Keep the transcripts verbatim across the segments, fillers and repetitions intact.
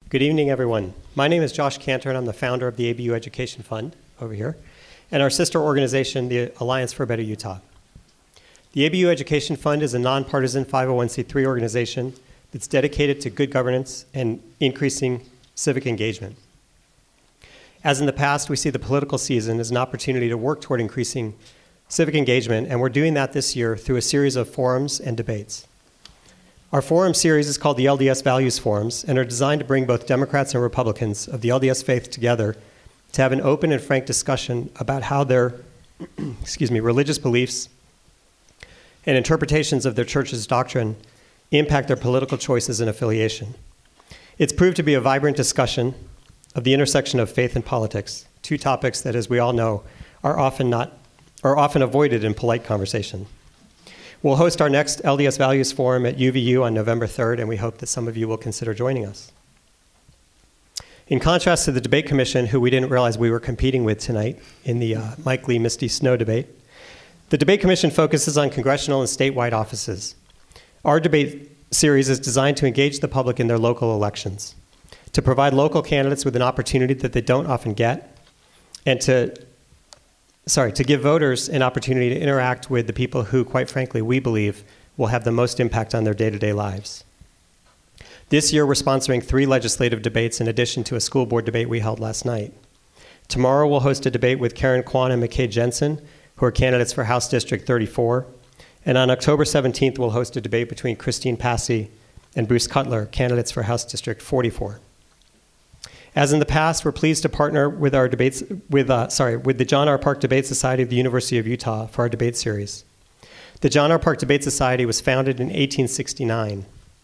Good evening, everyone. My name is Josh Cantor, and I'm the founder of the A B U Education Fund over here, and our sister organization, the Alliance for a Better Utah. The A B U Education Fund is a nonpartisan five oh one c three organization that's dedicated to good governance and increasing civic engagement. As in the past, we see the political season as an opportunity to work toward increasing civic engagement, and we're doing that this year through a series of forums and debates. Our forum series is called the L D S Values Forums and are designed to bring both Democrats and Republicans of the L D S faith together to have an open and frank discussion about how their excuse me, religious beliefs and interpretations of their church's doctrine impact their political choices and affiliation. It's proved to be a vibrant discussion of the intersection of faith and politics, two topics that, as we all know, are often not are often avoided in polite conversation. We'll host our next L D S Values Forum at U V U on November third, and we hope that some of you will consider joining us. In contrast to the Debate Commission, who we didn't realize we were competing with tonight in the uh, Mike Lee Misty Snow debate, the Debate Commission focuses on congressional and statewide offices. Our debate series is designed to engage the public in their local elections, to provide local candidates with an opportunity that they don't often get, and to Sorry, to give voters an opportunity to interact with the people who, quite frankly, we believe will have the most impact on their day-to-day lives. This year, we're sponsoring three legislative debates in addition to a school board debate we held last night. Tomorrow, we'll host a debate with Karen Kwan and McKay Jensen, who are candidates for House District thirty-four. And on October seventeenth, we'll host a debate between Christine Passy and Bruce Cutler, candidates for House District forty-four. As in the past, we're pleased to partner with our debates with uh, sorry with the John R. Park Debate Society of the University of Utah for our debate series. The John R. Park Debate Society was founded in eighteen sixty-nine.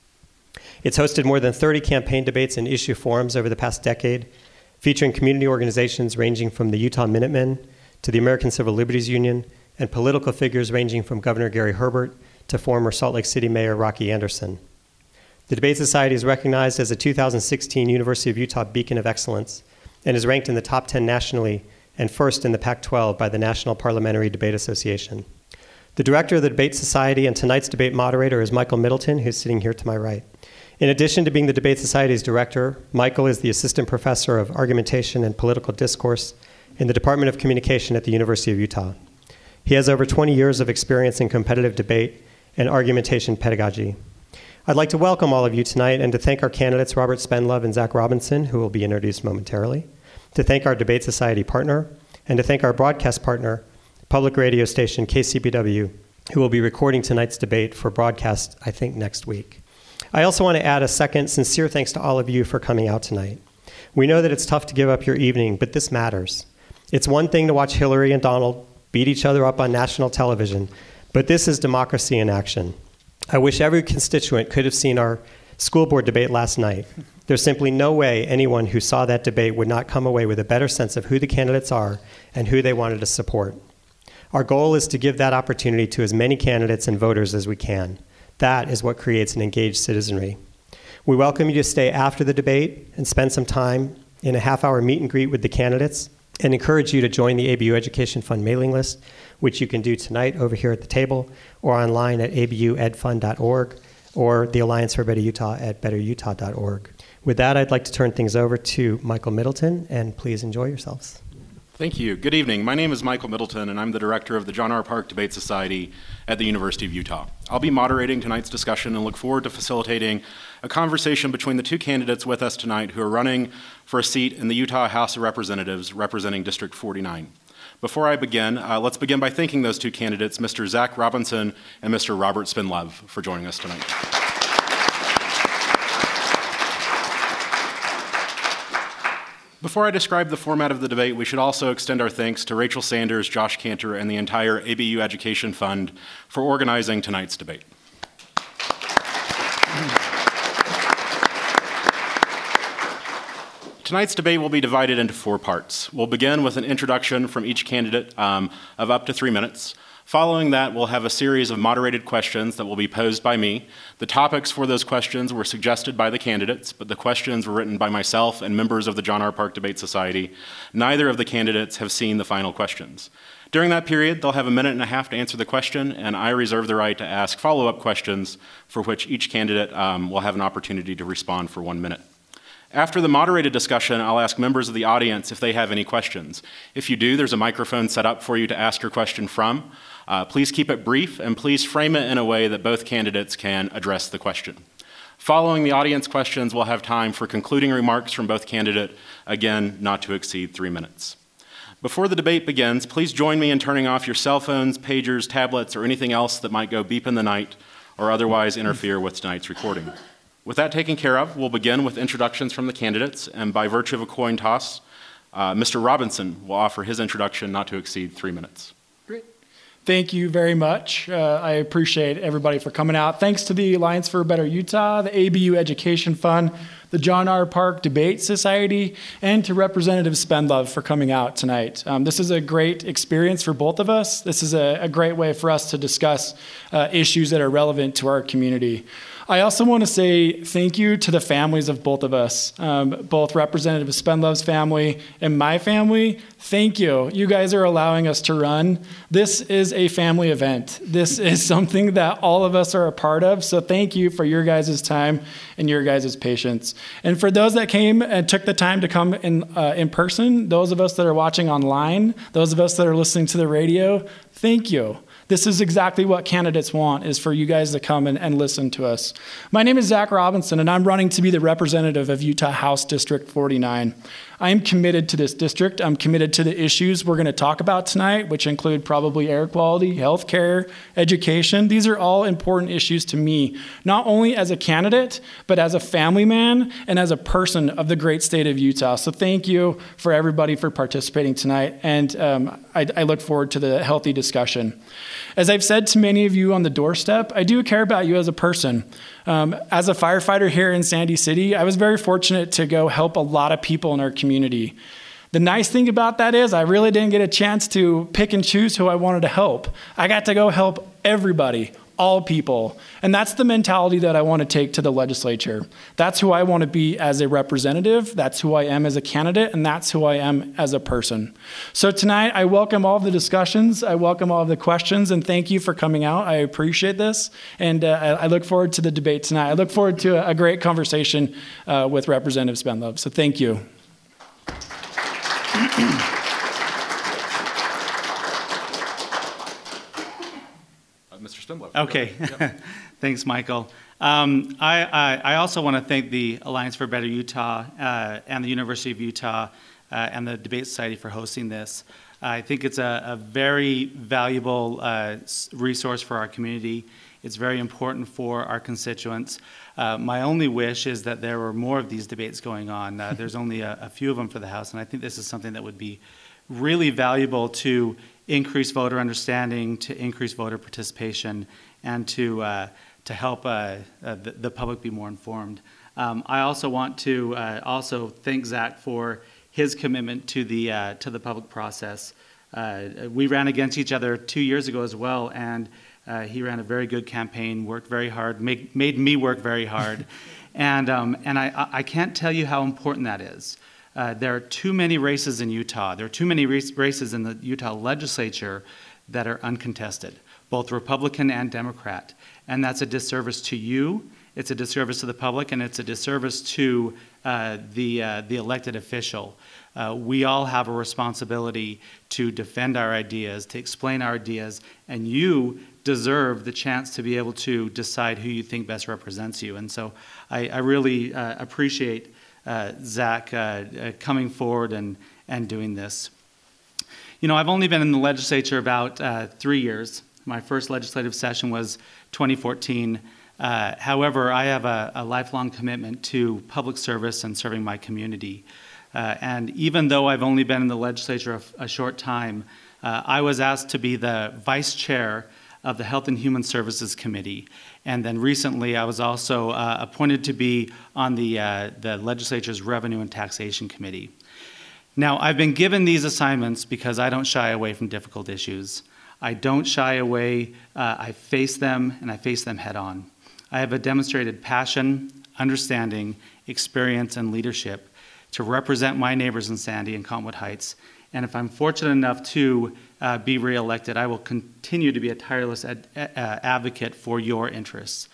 It's hosted more than thirty campaign debates and issue forums over the past decade, featuring community organizations ranging from the Utah Minutemen to the American Civil Liberties Union, and political figures ranging from Governor Gary Herbert to former Salt Lake City Mayor Rocky Anderson. The Debate Society is recognized as a two thousand sixteen University of Utah Beacon of Excellence and is ranked in the top ten nationally and first in the Pac twelve by the National Parliamentary Debate Association. The director of the Debate Society and tonight's debate moderator is Michael Middleton, who's sitting here to my right. In addition to being the Debate Society's director, Michael is the assistant professor of argumentation and political discourse in the Department of Communication at the University of Utah. He has over twenty years of experience in competitive debate and argumentation pedagogy. I'd like to welcome all of you tonight and to thank our candidates, Robert Spendlove and Zach Robinson, who will be introduced momentarily, to thank our Debate Society partner, and to thank our broadcast partner, public radio station K C B W, who will be recording tonight's debate for broadcast, I think, next week. I also want to add a second sincere thanks to all of you for coming out tonight. We know that it's tough to give up your evening, but this matters. It's one thing to watch Hillary and Donald beat each other up on national television, but this is democracy in action. I wish every constituent could have seen our school board debate last night. There's simply no way anyone who saw that debate would not come away with a better sense of who the candidates are and who they wanted to support. Our goal is to give that opportunity to as many candidates and voters as we can. That is what creates an engaged citizenry. We welcome you to stay after the debate and spend some time in a half-hour meet and greet with the candidates, and encourage you to join the A B U Education Fund mailing list, which you can do tonight over here at the table or online at a b u ed fund dot org or the Alliance for Better Utah at better utah dot org. With that, I'd like to turn things over to Michael Middleton, and please enjoy yourselves. Thank you. Good evening. My name is Michael Middleton, and I'm the director of the John R. Park Debate Society at the University of Utah. I'll be moderating tonight's discussion and look forward to facilitating a conversation between the two candidates with us tonight who are running for a seat in the Utah House of Representatives representing District forty-nine. Before I begin, uh, let's begin by thanking those two candidates, Mister Zach Robinson and Mister Robert Spendlove, for joining us tonight. Before I describe the format of the debate, we should also extend our thanks to Rachel Sanders, Josh Cantor, and the entire A B U Education Fund for organizing tonight's debate. Tonight's debate will be divided into four parts. We'll begin with an introduction from each candidate um, of up to three minutes. Following that, we'll have a series of moderated questions that will be posed by me. The topics for those questions were suggested by the candidates, but the questions were written by myself and members of the John R. Park Debate Society. Neither of the candidates have seen the final questions. During that period, they'll have a minute and a half to answer the question, and I reserve the right to ask follow-up questions for which each candidate um, will have an opportunity to respond for one minute. After the moderated discussion, I'll ask members of the audience if they have any questions. If you do, there's a microphone set up for you to ask your question from. Uh, please keep it brief, and please frame it in a way that both candidates can address the question. Following the audience questions, we'll have time for concluding remarks from both candidates, again, not to exceed three minutes. Before the debate begins, please join me in turning off your cell phones, pagers, tablets, or anything else that might go beep in the night or otherwise interfere with tonight's recording. With that taken care of, we'll begin with introductions from the candidates, and by virtue of a coin toss, uh, Mister Robinson will offer his introduction not to exceed three minutes. Great. Thank you very much. Uh, I appreciate everybody for coming out. Thanks to the Alliance for a Better Utah, the A B U Education Fund, the John R. Park Debate Society, and to Representative Spendlove for coming out tonight. Um, this is a great experience for both of us. This is a, a great way for us to discuss uh, issues that are relevant to our community. I also want to say thank you to the families of both of us, um, both Representative Spendlove's family and my family. Thank you. You guys are allowing us to run. This is a family event. This is something that all of us are a part of. So thank you for your guys' time and your guys' patience. And for those that came and took the time to come in uh, in person, those of us that are watching online, those of us that are listening to the radio, thank you. This is exactly what candidates want, is for you guys to come and, and listen to us. My name is Zach Robinson, and I'm running to be the representative of Utah House District forty-nine. I am committed to this district. I'm committed to the issues we're going to talk about tonight, which include probably air quality, healthcare, education. These are all important issues to me, not only as a candidate, but as a family man and as a person of the great state of Utah. So thank you for everybody for participating tonight, and um, I, I look forward to the healthy discussion. As I've said to many of you on the doorstep, I do care about you as a person. Um, as a firefighter here in Sandy City, I was very fortunate to go help a lot of people in our community. The nice thing about that is I really didn't get a chance to pick and choose who I wanted to help. I got to go help everybody, all people. And that's the mentality that I want to take to the legislature. That's who I want to be as a representative. That's who I am as a candidate. And that's who I am as a person. So tonight, I welcome all of the discussions. I welcome all of the questions. And thank you for coming out. I appreciate this. And uh, I, I look forward to the debate tonight. I look forward to a, a great conversation uh, with Representative Spendlove. So thank you. Mister Spendlove. Okay. Yep. Thanks, Michael. Um, I, I, I also want to thank the Alliance for a Better Utah uh, and the University of Utah uh, and the Debate Society for hosting this. I think it's a, a very valuable uh, resource for our community. It's very important for our constituents. Uh, my only wish is that there were more of these debates going on. Uh, there's only a, a few of them for the House, and I think this is something that would be really valuable to increase voter understanding, to increase voter participation, and to uh, to help uh, uh, the, the public be more informed. Um, I also want to uh, also thank Zach for his commitment to the uh, to the public process. Uh, we ran against each other two years ago as well, and uh, he ran a very good campaign, worked very hard, made made me work very hard, and um, and I I can't tell you how important that is. Uh, there are too many races in Utah. There are too many races in the Utah legislature that are uncontested, both Republican and Democrat. And that's a disservice to you, it's a disservice to the public, and it's a disservice to uh, the, uh, the elected official. Uh, we all have a responsibility to defend our ideas, to explain our ideas, and you deserve the chance to be able to decide who you think best represents you. And so I, I really uh, appreciate Uh, Zach uh, uh, coming forward and, and doing this. You know, I've only been in the legislature about uh, three years. My first legislative session was twenty fourteen. Uh, however, I have a, a lifelong commitment to public service and serving my community. Uh, and even though I've only been in the legislature a, a short time, uh, I was asked to be the vice chair of the Health and Human Services Committee. And then recently I was also uh, appointed to be on the, uh, the legislature's Revenue and Taxation Committee. Now, I've been given these assignments because I don't shy away from difficult issues. I don't shy away, uh, I face them, and I face them head on. I have a demonstrated passion, understanding, experience, and leadership to represent my neighbors in Sandy and Cottonwood Heights. And if I'm fortunate enough to uh, be reelected, I will continue to be a tireless ad- uh, advocate for your interests.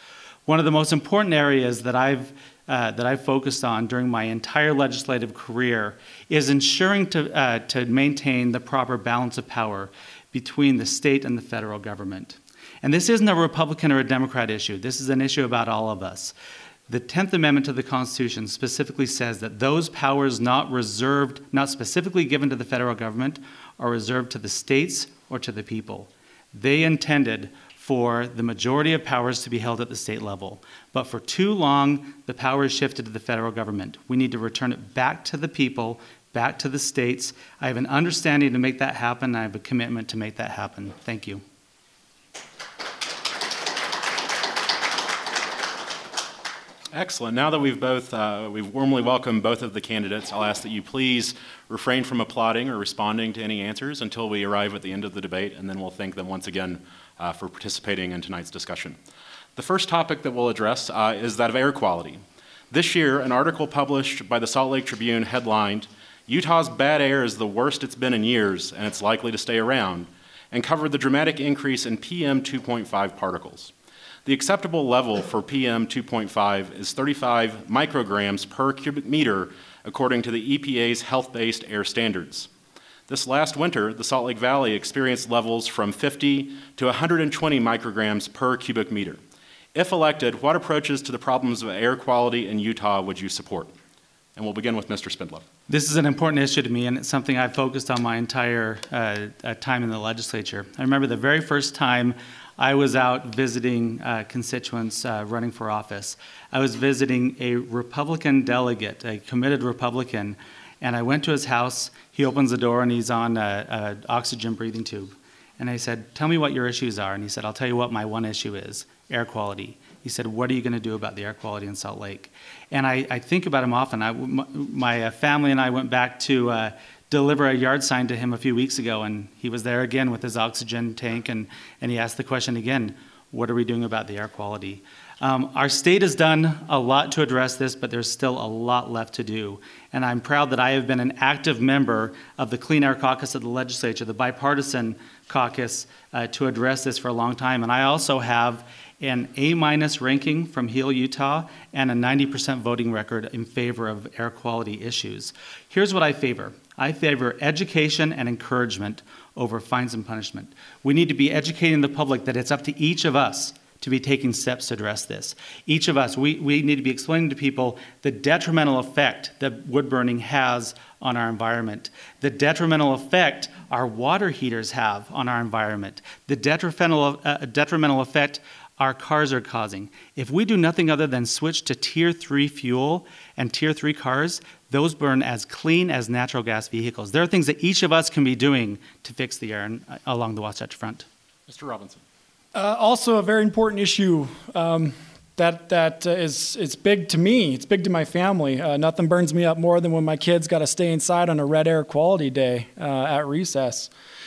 One of the most important areas that I've uh, that I've focused on during my entire legislative career is ensuring to uh, to maintain the proper balance of power between the state and the federal government. And this isn't a Republican or a Democrat issue. This is an issue about all of us. The tenth Amendment to the Constitution specifically says that those powers not reserved, not specifically given to the federal government, are reserved to the states or to the people. They intended for the majority of powers to be held at the state level. But for too long, the power is shifted to the federal government. We need to return it back to the people, back to the states. I have an understanding to make that happen. I have a commitment to make that happen. Thank you. Excellent. Now that we've both, uh, we've warmly welcomed both of the candidates, I'll ask that you please refrain from applauding or responding to any answers until we arrive at the end of the debate, and then we'll thank them once again uh, for participating in tonight's discussion. The first topic that we'll address uh, is that of air quality. This year, an article published by the Salt Lake Tribune headlined, "Utah's bad air is the worst it's been in years, and it's likely to stay around," and covered the dramatic increase in P M two point five particles. The acceptable level for P M two point five is thirty-five micrograms per cubic meter, according to the E P A's health-based air standards. This last winter, the Salt Lake Valley experienced levels from fifty to one hundred twenty micrograms per cubic meter. If elected, what approaches to the problems of air quality in Utah would you support? And we'll begin with Mister Spindler. This is an important issue to me, and it's something I've focused on my entire uh, uh, time in the legislature. I remember the very first time I was out visiting uh, constituents uh, running for office. I was visiting a Republican delegate, a committed Republican, and I went to his house. He opens the door, and he's on an oxygen breathing tube. And I said, "Tell me what your issues are." And he said, "I'll tell you what my one issue is, air quality." He said, "What are you going to do about the air quality in Salt Lake?" And I, I think about him often. I, my my family and I went back to uh, deliver a yard sign to him a few weeks ago, and he was there again with his oxygen tank, and, and he asked the question again, what are we doing about the air quality? Um, our state has done a lot to address this, but there's still a lot left to do. And I'm proud that I have been an active member of the Clean Air Caucus of the legislature, the bipartisan caucus, uh, to address this for a long time. And I also have an A-minus ranking from HEAL Utah and a ninety percent voting record in favor of air quality issues. Here's what I favor. I favor education and encouragement over fines and punishment. We need to be educating the public that it's up to each of us to be taking steps to address this. Each of us, we, we need to be explaining to people the detrimental effect that wood burning has on our environment, the detrimental effect our water heaters have on our environment, the detrimental, uh, detrimental effect our cars are causing. If we do nothing other than switch to tier three fuel and tier three cars, those burn as clean as natural gas vehicles. There are things that each of us can be doing to fix the air in, uh, along the Wasatch Front. Mister Robinson. Uh, also, a very important issue um, that that uh, is it's big to me. It's big to my family. Uh, nothing burns me up more than when my kids got to stay inside on a red air quality day uh, at recess.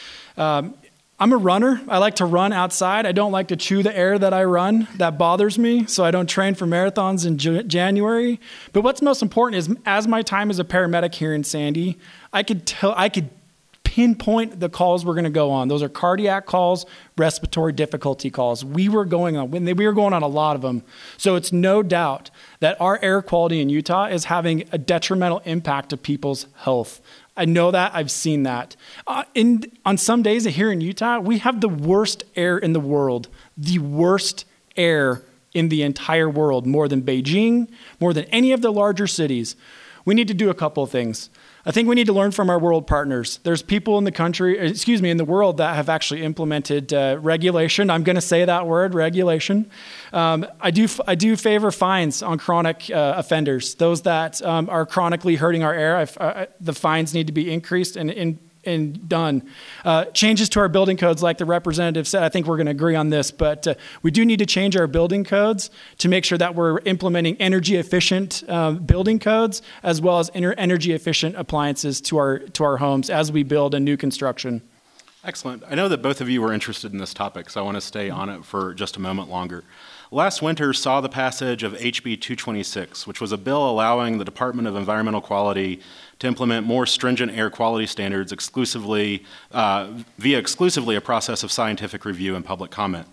Um, I'm a runner. I like to run outside. I don't like to chew the air that I run. That bothers me, so I don't train for marathons in J- January. But what's most important is, as my time as a paramedic here in Sandy, I could tell, I could pinpoint the calls we're going to go on. Those are cardiac calls, respiratory difficulty calls. We were going on, when they, we were going on a lot of them. So it's no doubt that our air quality in Utah is having a detrimental impact to people's health. I know that. I've seen that. Uh, in, on some days here in Utah, we have the worst air in the world, the worst air in the entire world, more than Beijing, more than any of the larger cities. We need to do a couple of things. I think we need to learn from our world partners. There's people in the country, excuse me, in the world that have actually implemented uh, regulation. I'm going to say that word, regulation. Um, I do I do favor fines on chronic uh, offenders. Those that um, are chronically hurting our air, I, I, the fines need to be increased and, and, and done. Uh, changes to our building codes, like the representative said, I think we're going to agree on this, but uh, we do need to change our building codes to make sure that we're implementing energy efficient uh, building codes as well as inter- energy efficient appliances to our to our homes as we build a new construction. Excellent. I know that both of you were interested in this topic, so I want to stay on it for just a moment longer. Last winter saw the passage of H B two twenty-six, which was a bill allowing the Department of Environmental Quality to implement more stringent air quality standards exclusively uh, via exclusively a process of scientific review and public comment.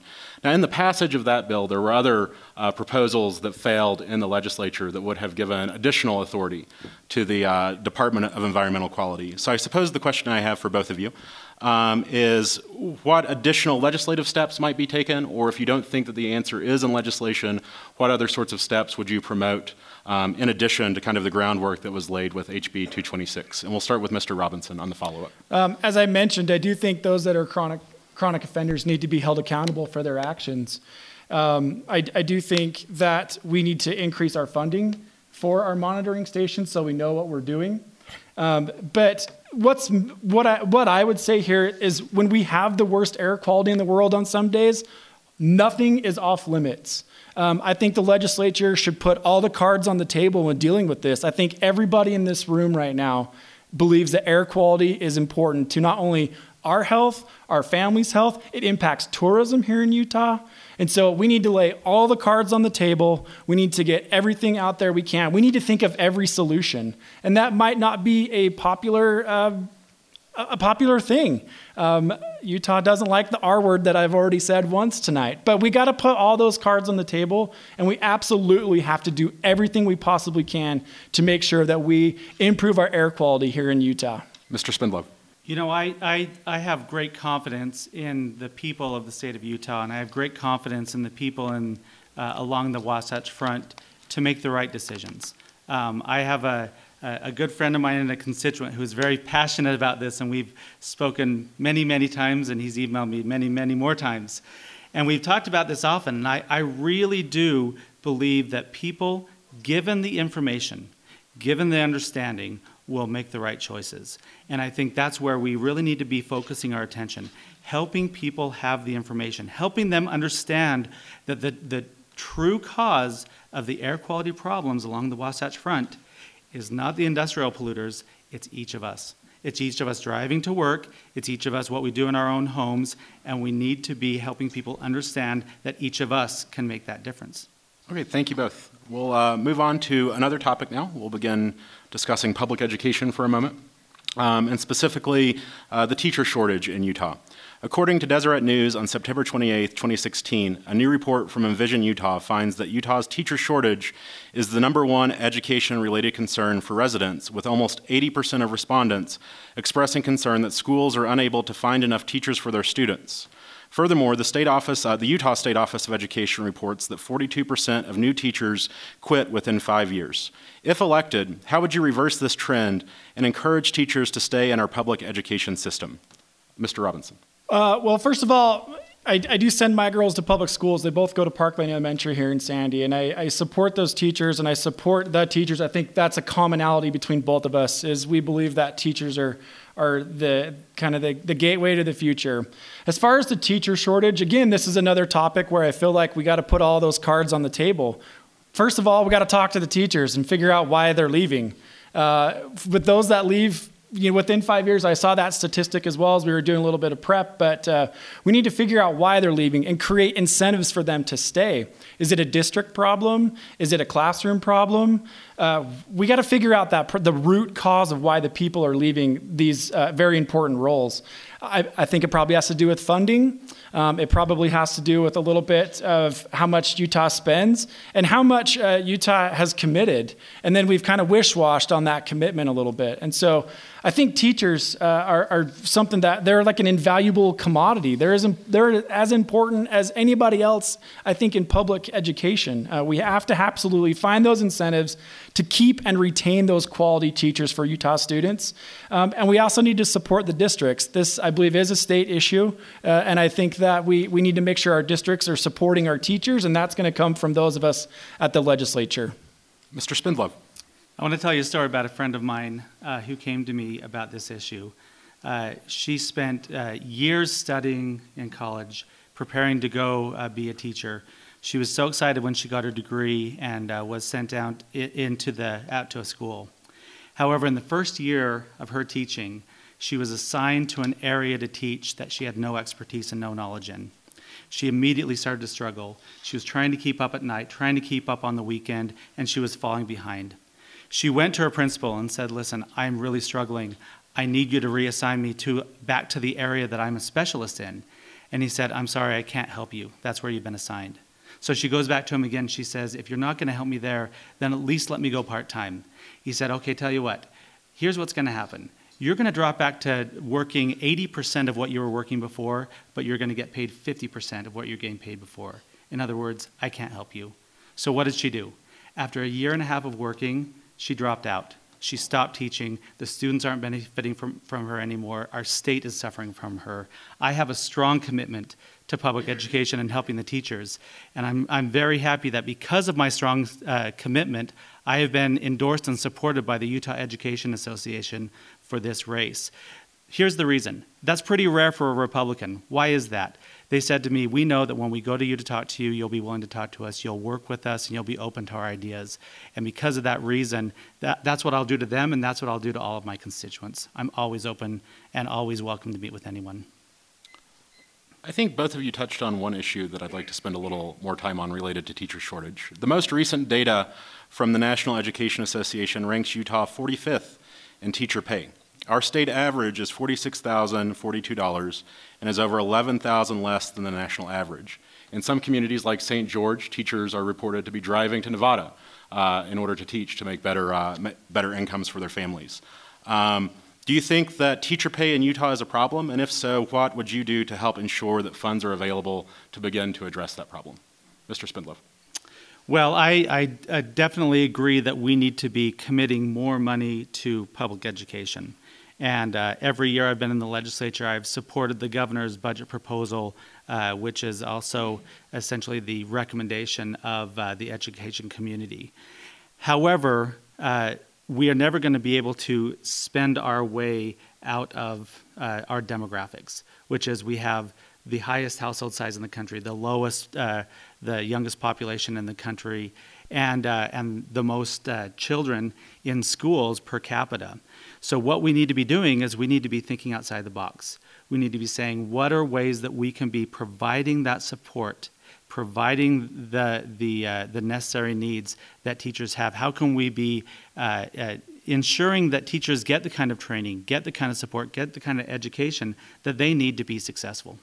Now, in the passage of that bill, there were other uh, proposals that failed in the legislature that would have given additional authority to the uh, Department of Environmental Quality. So I suppose the question I have for both of you um, is what additional legislative steps might be taken, or if you don't think that the answer is in legislation, what other sorts of steps would you promote um, in addition to kind of the groundwork that was laid with H B two twenty-six? And we'll start with Mister Robinson on the follow-up. Um, as I mentioned, I do think those that are chronic chronic offenders need to be held accountable for their actions. Um, I, I do think that we need to increase our funding for our monitoring stations so we know what we're doing. Um, but what's what I what I would say here is when we have the worst air quality in the world on some days, nothing is off limits. Um, I think the legislature should put all the cards on the table when dealing with this. I think everybody in this room right now believes that air quality is important to not only our health, our family's health. It impacts tourism here in Utah. And so we need to lay all the cards on the table. We need to get everything out there we can. We need to think of every solution. And that might not be a popular uh, a popular thing. Um, Utah doesn't like the R word that I've already said once tonight. But we got to put all those cards on the table, and we absolutely have to do everything we possibly can to make sure that we improve our air quality here in Utah. Mister Spindler. You know, I, I, I have great confidence in the people of the state of Utah, and I have great confidence in the people in, uh, along the Wasatch Front to make the right decisions. Um, I have a, a good friend of mine and a constituent who's very passionate about this, and we've spoken many, many times, and he's emailed me many, many more times. And we've talked about this often, and I, I really do believe that people, given the information, given the understanding, will make the right choices. And I think that's where we really need to be focusing our attention, helping people have the information, helping them understand that the, the true cause of the air quality problems along the Wasatch Front is not the industrial polluters, it's each of us. It's each of us driving to work, it's each of us what we do in our own homes, and we need to be helping people understand that each of us can make that difference. Okay, thank you both. We'll uh, move on to another topic now. We'll begin discussing public education for a moment, um, and specifically uh, the teacher shortage in Utah. According to Deseret News on September twenty-eighth, twenty sixteen, a new report from Envision Utah finds that Utah's teacher shortage is the number one education-related concern for residents, with almost eighty percent of respondents expressing concern that schools are unable to find enough teachers for their students. Furthermore, the state office, uh, the Utah State Office of Education reports that forty-two percent of new teachers quit within five years. If elected, how would you reverse this trend and encourage teachers to stay in our public education system? Mister Robinson. Uh, well, first of all, I, I do send my girls to public schools. They both go to Parkland Elementary here in Sandy, and I, I support those teachers, and I support the teachers. I think that's a commonality between both of us, is we believe that teachers are are the kind of the, the gateway to the future. As far as the teacher shortage, again, this is another topic where I feel like we got to put all those cards on the table. First of all, we got to talk to the teachers and figure out why they're leaving. Uh, with those that leave, you know, within five years, I saw that statistic as well as we were doing a little bit of prep, but uh, we need to figure out why they're leaving and create incentives for them to stay. Is it a district problem? Is it a classroom problem? Uh, we got to figure out that pr- the root cause of why the people are leaving these uh, very important roles. I, I think it probably has to do with funding. Um, it probably has to do with a little bit of how much Utah spends and how much uh, Utah has committed. And then we've kind of wish-washed on that commitment a little bit. And so I think teachers uh, are, are something that they're like an invaluable commodity. They're as, they're as important as anybody else, I think, in public education. Uh, we have to absolutely find those incentives to keep and retain those quality teachers for Utah students. Um, and we also need to support the districts. This, I believe, is a state issue. Uh, and I think that we, we need to make sure our districts are supporting our teachers, and that's going to come from those of us at the legislature. Mister Spindler. I want to tell you a story about a friend of mine uh, who came to me about this issue. Uh, she spent uh, years studying in college, preparing to go uh, be a teacher. She was so excited when she got her degree and uh, was sent out into the out to a school. However, in the first year of her teaching, she was assigned to an area to teach that she had no expertise and no knowledge in. She immediately started to struggle. She was trying to keep up at night, trying to keep up on the weekend, and she was falling behind. She went to her principal and said, "Listen, I'm really struggling. I need you to reassign me to back to the area that I'm a specialist in." And he said, I'm sorry, I can't help you. That's where you've been assigned. So she goes back to him again. She says, if you're not going to help me there, then at least let me go part-time. He said, okay, tell you what, here's what's going to happen. You're going to drop back to working eighty percent of what you were working before, but you're going to get paid fifty percent of what you're getting paid before. In other words, I can't help you. So what did she do? After a year and a half of working, she dropped out. She stopped teaching. The students aren't benefiting from, from her anymore. Our state is suffering from her. I have a strong commitment to public education and helping the teachers. And I'm, I'm very happy that because of my strong uh, commitment, I have been endorsed and supported by the Utah Education Association for this race. Here's the reason. That's pretty rare for a Republican. Why is that? They said to me, we know that when we go to you to talk to you, you'll be willing to talk to us, you'll work with us, and you'll be open to our ideas. And because of that reason, that, that's what I'll do to them, and that's what I'll do to all of my constituents. I'm always open and always welcome to meet with anyone. I think both of you touched on one issue that I'd like to spend a little more time on related to teacher shortage. The most recent data from the National Education Association ranks Utah forty-fifth in teacher pay. Our state average is forty-six thousand forty-two dollars and is over eleven thousand dollars less than the national average. In some communities like Saint George, teachers are reported to be driving to Nevada uh, in order to teach to make better, uh, better incomes for their families. Um, Do you think that teacher pay in Utah is a problem? And if so, what would you do to help ensure that funds are available to begin to address that problem? Mister Spindler. Well, I, I, I definitely agree that we need to be committing more money to public education. And uh, every year I've been in the legislature, I've supported the governor's budget proposal, uh, which is also essentially the recommendation of uh, the education community. However, uh, we are never going to be able to spend our way out of uh, our demographics, which is we have the highest household size in the country, the lowest, uh, the youngest population in the country, and uh, and the most uh, children in schools per capita. So what we need to be doing is we need to be thinking outside the box. We need to be saying, what are ways that we can be providing that support, providing the the uh, the necessary needs that teachers have? How can we be uh, uh, ensuring that teachers get the kind of training, get the kind of support, get the kind of education that they need to be successful?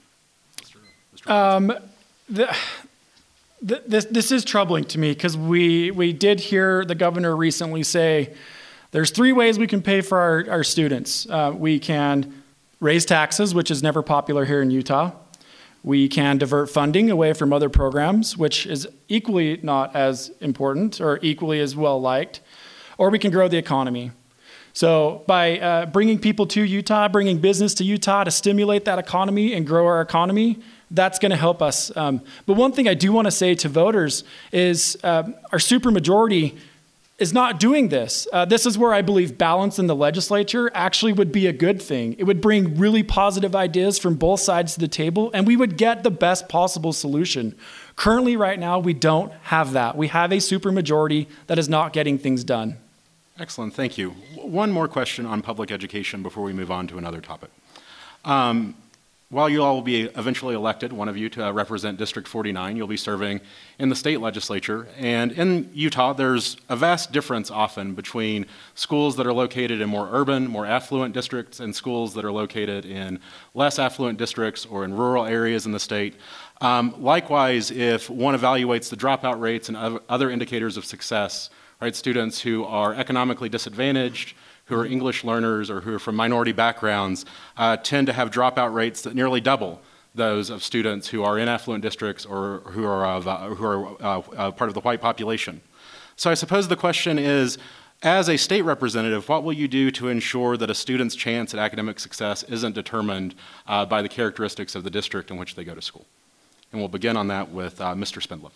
Um, the, the, this this is troubling to me because we we did hear the governor recently say there's three ways we can pay for our, our students. Uh, we can raise taxes, which is never popular here in Utah. We can divert funding away from other programs, which is equally not as important or equally as well liked, or we can grow the economy. So by uh, bringing people to Utah, bringing business to Utah to stimulate that economy and grow our economy, that's going to help us. Um, but one thing I do want to say to voters is um, our supermajority is not doing this. Uh, this is where I believe balance in the legislature actually would be a good thing. It would bring really positive ideas from both sides to the table, and we would get the best possible solution. Currently, right now, we don't have that. We have a supermajority that is not getting things done. Excellent, thank you. One more question on public education before we move on to another topic. Um, While you all will be eventually elected, one of you, to uh, represent District forty-nine, you'll be serving in the state legislature. And in Utah, there's a vast difference often between schools that are located in more urban, more affluent districts and schools that are located in less affluent districts or in rural areas in the state. Um, likewise, if one evaluates the dropout rates and other indicators of success, right, students who are economically disadvantaged, who are English learners or who are from minority backgrounds, uh, tend to have dropout rates that nearly double those of students who are in affluent districts or who are, of, uh, who are uh, uh, part of the white population. So I suppose the question is, as a state representative, what will you do to ensure that a student's chance at academic success isn't determined uh, by the characteristics of the district in which they go to school? And we'll begin on that with uh, Mister Spindler.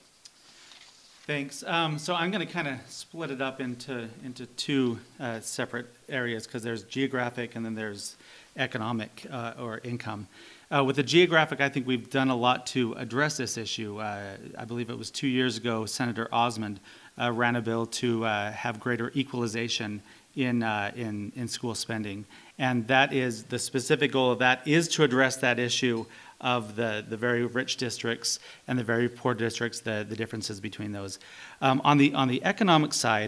Thanks. Um, so I'm going to kind of split it up into into two uh, separate areas because there's geographic and then there's economic uh, or income. Uh, with the geographic, I think we've done a lot to address this issue. Uh, I believe it was two years ago, Senator Osmond uh, ran a bill to uh, have greater equalization in uh, in in school spending, and that is the specific goal of that is to address that issue of the, the very rich districts and the very poor districts, the, the differences between those. Um, on the on the economic side,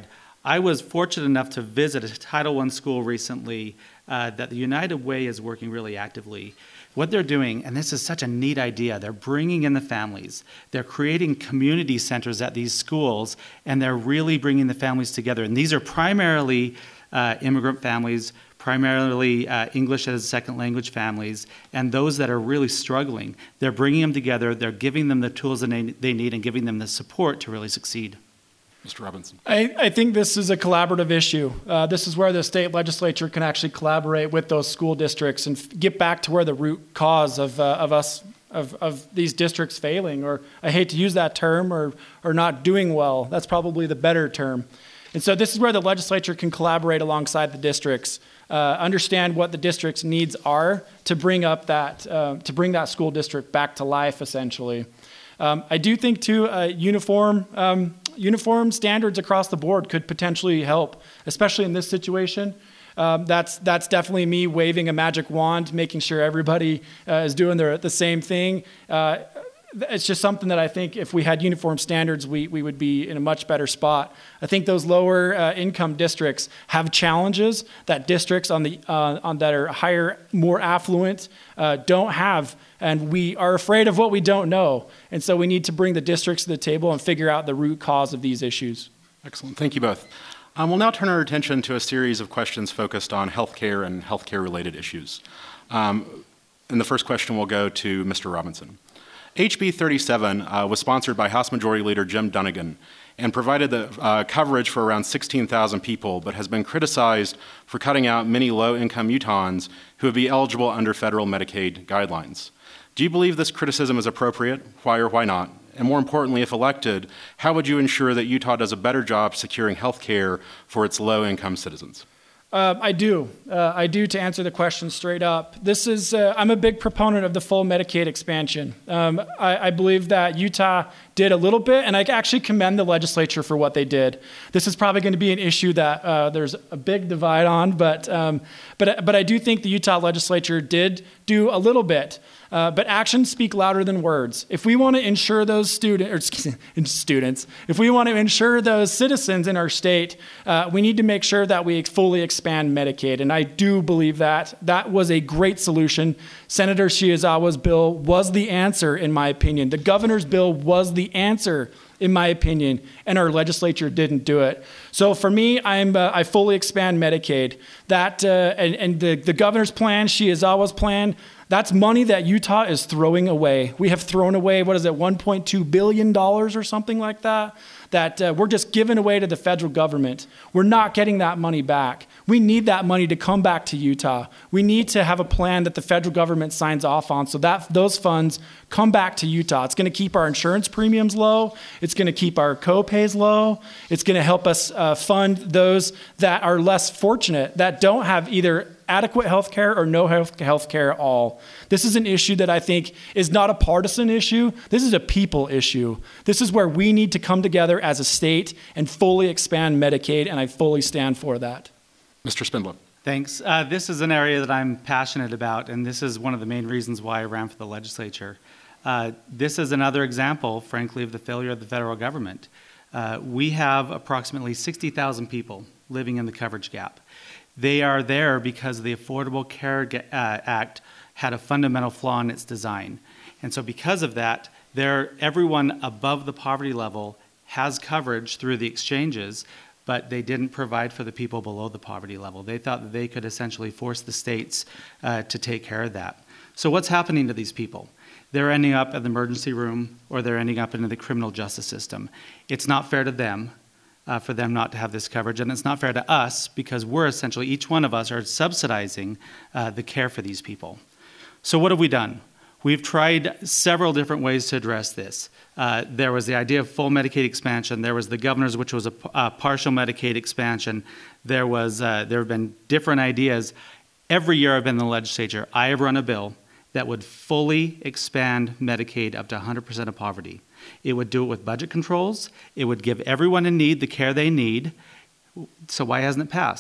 I was fortunate enough to visit a Title I school recently uh, that the United Way is working really actively. What they're doing, and this is such a neat idea, they're bringing in the families. They're creating community centers at these schools, and they're really bringing the families together. And these are primarily uh, immigrant families, primarily uh, English as a second language families, and those that are really struggling. They're bringing them together, they're giving them the tools that they, they need and giving them the support to really succeed. Mister Robinson. I, I think this is a collaborative issue. Uh, this is where the state legislature can actually collaborate with those school districts and f- get back to where the root cause of, uh, of us, of, of these districts failing, or I hate to use that term, or, or not doing well. That's probably the better term. And so this is where the legislature can collaborate alongside the districts, uh, understand what the district's needs are to bring up that, uh, to bring that school district back to life, essentially. Um, I do think, too, uh, uniform um, uniform standards across the board could potentially help, especially in this situation. Um, that's that's definitely me waving a magic wand, making sure everybody uh, is doing their, the same thing. Uh, it's just something that I think if we had uniform standards, we, we would be in a much better spot. I think those lower uh, income districts have challenges that districts on the uh, on that are higher, more affluent uh, don't have. And we are afraid of what we don't know. And so we need to bring the districts to the table and figure out the root cause of these issues. Excellent. Thank you both. Um, we'll now turn our attention to a series of questions focused on healthcare and healthcare-related issues. Um, and the first question will go to Mister Robinson. H B thirty-seven uh, was sponsored by House Majority Leader Jim Dunnigan and provided the uh, coverage for around sixteen thousand people, but has been criticized for cutting out many low-income Utahns who would be eligible under federal Medicaid guidelines. Do you believe this criticism is appropriate? Why or why not? And more importantly, if elected, how would you ensure that Utah does a better job securing health care for its low-income citizens? Uh, I do. Uh, I do, to answer the question straight up. This is, uh, I'm a big proponent of the full Medicaid expansion. Um, I, I believe that Utah did a little bit, and I actually commend the legislature for what they did. This is probably going to be an issue that uh, there's a big divide on, but, um, but, but I do think the Utah legislature did do a little bit. Uh, but actions speak louder than words. If we want to ensure those student, or excuse me, students, if we want to ensure those citizens in our state, uh, we need to make sure that we fully expand Medicaid. And I do believe that. That was a great solution. Senator Shiozawa's bill was the answer, in my opinion. The governor's bill was the answer, in my opinion, and our legislature didn't do it. So for me, I'm, uh, I fully expand Medicaid. That uh, and, and the, the governor's plan, Shiozawa's plan, that's money that Utah is throwing away. We have thrown away, what is it, one point two billion dollars or something like that, that uh, we're just giving away to the federal government. We're not getting that money back. We need that money to come back to Utah. We need to have a plan that the federal government signs off on so that those funds come back to Utah. It's going to keep our insurance premiums low. It's going to keep our co-pays low. It's going to help us uh, fund those that are less fortunate, that don't have either adequate health care or no health care at all. This is an issue that I think is not a partisan issue. This is a people issue. This is where we need to come together as a state and fully expand Medicaid, and I fully stand for that. Mister Spindler. Thanks. Uh, this is an area that I'm passionate about, and this is one of the main reasons why I ran for the legislature. Uh, this is another example, frankly, of the failure of the federal government. Uh, we have approximately sixty thousand people living in the coverage gap. They are there because the Affordable Care uh, Act had a fundamental flaw in its design. And so because of that, there, everyone above the poverty level has coverage through the exchanges, but they didn't provide for the people below the poverty level. They thought that they could essentially force the states uh, to take care of that. So what's happening to these people? They're ending up in the emergency room, or they're ending up in the criminal justice system. It's not fair to them. Uh, for them not to have this coverage, and it's not fair to us because we're essentially, each one of us are subsidizing uh, the care for these people. So what have we done? We've tried several different ways to address this. Uh, there was the idea of full Medicaid expansion. There was the governor's, which was a, a partial Medicaid expansion. There was uh, there have been different ideas. Every year I've been in the legislature, I have run a bill that would fully expand Medicaid up to one hundred percent of poverty. It would do it with budget controls. It would give everyone in need the care they need. So why hasn't it passed?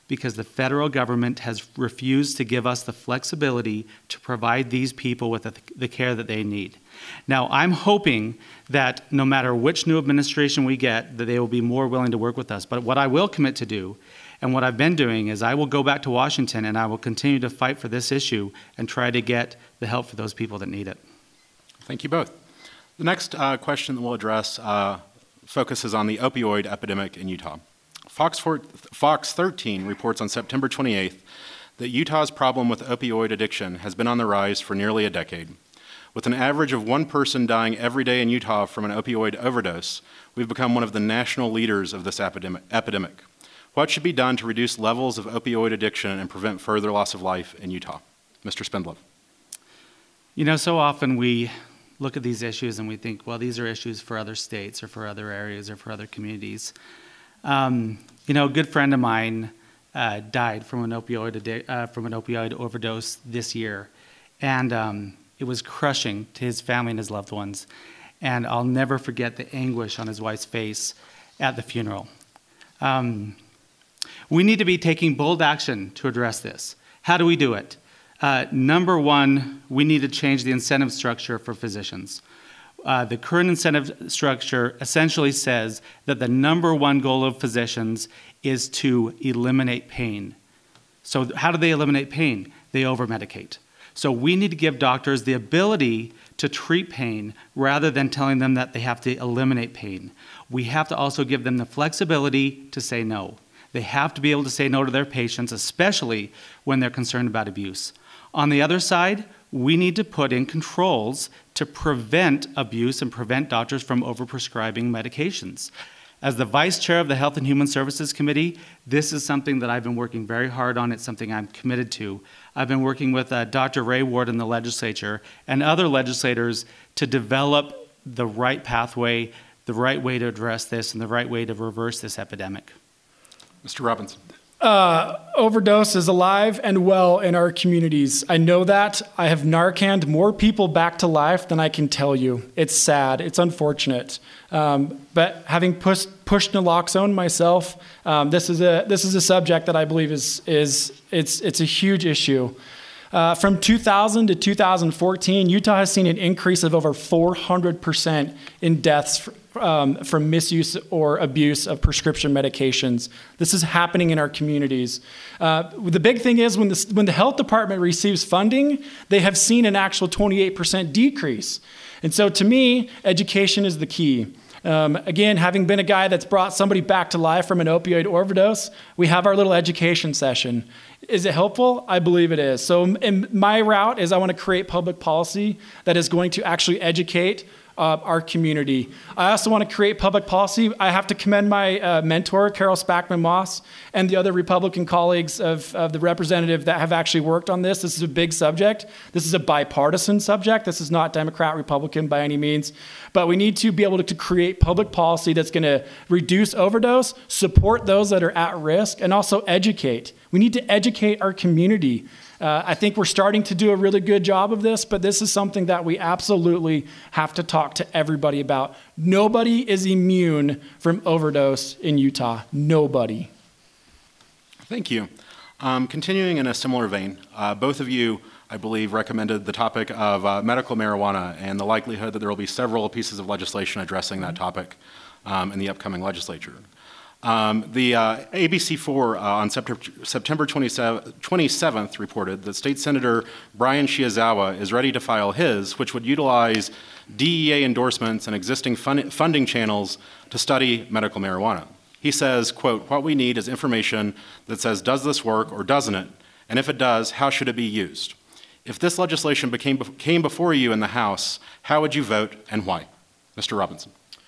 because the federal government has refused to give us the flexibility to provide these people with the, the care that they need. Now, I'm hoping that no matter which new administration we get, that they will be more willing to work with us. But what I will commit to do, and what I've been doing, is I will go back to Washington and I will continue to fight for this issue and try to get the help for those people that need it. Thank you both. The next uh, question that we'll address uh, focuses on the opioid epidemic in Utah. Fox, four, Fox thirteen reports on September twenty-eighth that Utah's problem with opioid addiction has been on the rise for nearly a decade. With an average of one person dying every day in Utah from an opioid overdose, we've become one of the national leaders of this epidemic. What should be done to reduce levels of opioid addiction and prevent further loss of life in Utah? Mister Spindlove. You know, so often we look at these issues and we think, well, these are issues for other states or for other areas or for other communities. Um, you know, a good friend of mine uh, died from an opioid addi- uh, from an opioid overdose this year, and um, it was crushing to his family and his loved ones. And I'll never forget the anguish on his wife's face at the funeral. Um, we need to be taking bold action to address this. How do we do it? Uh, number one, we need to change the incentive structure for physicians. Uh, the current incentive structure essentially says that the number one goal of physicians is to eliminate pain. So how do they eliminate pain? They over-medicate. So we need to give doctors the ability to treat pain rather than telling them that they have to eliminate pain. We have to also give them the flexibility to say no. They have to be able to say no to their patients, especially when they're concerned about abuse. On the other side, we need to put in controls to prevent abuse and prevent doctors from overprescribing medications. As the vice chair of the Health and Human Services Committee, this is something that I've been working very hard on. It's something I'm committed to. I've been working with uh, Doctor Ray Ward in the legislature and other legislators to develop the right pathway, the right way to address this, and the right way to reverse this epidemic. Mister Robinson. Uh, overdose is alive and well in our communities. I know that. I have Narcaned more people back to life than I can tell you. It's sad. It's unfortunate. Um, but having pushed pushed naloxone myself, um, this is a this is a subject that I believe is is it's it's a huge issue. Uh, from two thousand to two thousand fourteen, Utah has seen an increase of over four hundred percent in deaths um, from misuse or abuse of prescription medications. This is happening in our communities. Uh, the big thing is when the, when the health department receives funding, they have seen an actual twenty-eight percent decrease. And so to me, education is the key. Um, again, having been a guy that's brought somebody back to life from an opioid overdose, we have our little education session. Is it helpful? I believe it is. So in my route is I want to create public policy that is going to actually educate uh, our community. I also want to create public policy. I have to commend my uh, mentor, Carol Spackman Moss, and the other Republican colleagues of, of the representative that have actually worked on this. This is a big subject. This is a bipartisan subject. This is not Democrat, Republican by any means. But we need to be able to, to create public policy that's going to reduce overdose, support those that are at risk, and also educate. We need to educate our community. Uh, I think we're starting to do a really good job of this, but this is something that we absolutely have to talk to everybody about. Nobody is immune from overdose in Utah. Nobody. Thank you. Um, continuing in a similar vein, uh, both of you, I believe, recommended the topic of uh, medical marijuana and the likelihood that there will be several pieces of legislation addressing that topic um, in the upcoming legislature. Um, the uh, A B C four uh, on September twenty-seventh reported that State Senator Brian Shiozawa is ready to file his, which would utilize D E A endorsements and existing fun- funding channels to study medical marijuana. He says, quote, "What we need is information that says, does this work or doesn't it? And if it does, how should it be used? If this legislation became, came before you in the House, how would you vote and why?" Mister Robinson.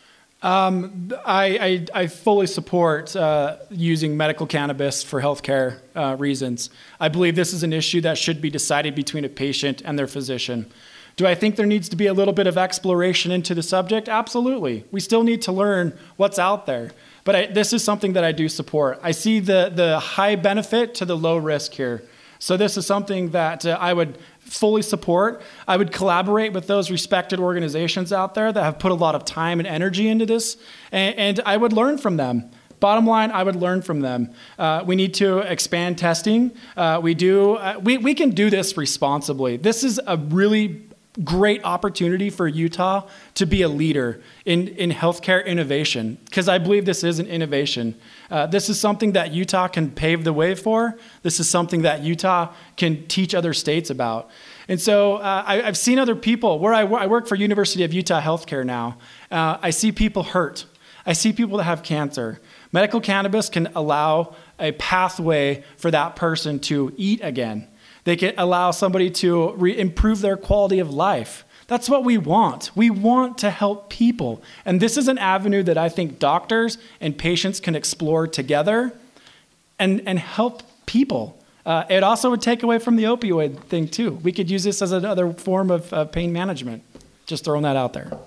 Um, I, I, I fully support uh, using medical cannabis for healthcare uh, reasons. I believe this is an issue that should be decided between a patient and their physician. Do I think there needs to be a little bit of exploration into the subject? Absolutely. We still need to learn what's out there. But I, this is something that I do support. I see the, the high benefit to the low risk here. So this is something that uh, I would fully support. I would collaborate with those respected organizations out there that have put a lot of time and energy into this, and, and I would learn from them. Bottom line, I would learn from them. Uh, we need to expand testing. Uh, we do. Uh, we we can do this responsibly. This is a really great opportunity for Utah to be a leader in, in healthcare innovation, because I believe this is an innovation. Uh, this is something that Utah can pave the way for. This is something that Utah can teach other states about. And so uh, I, I've seen other people, where I, I work for University of Utah Healthcare now, uh, I see people hurt. I see people that have cancer. Medical cannabis can allow a pathway for that person to eat again. They can allow somebody to re- improve their quality of life. That's what we want. We want to help people. And this is an avenue that I think doctors and patients can explore together and, and help people. Uh, it also would take away from the opioid thing, too. We could use this as another form of uh, pain management. Just throwing that out there.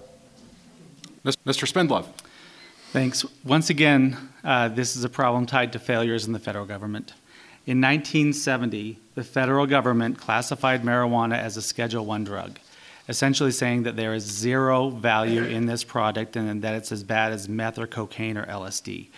Mister Spendlove. Thanks. Once again, uh, this is a problem tied to failures in the federal government. In nineteen seventy, the federal government classified marijuana as a Schedule One drug, essentially saying that there is zero value in this product and that it's as bad as meth or cocaine or L S D.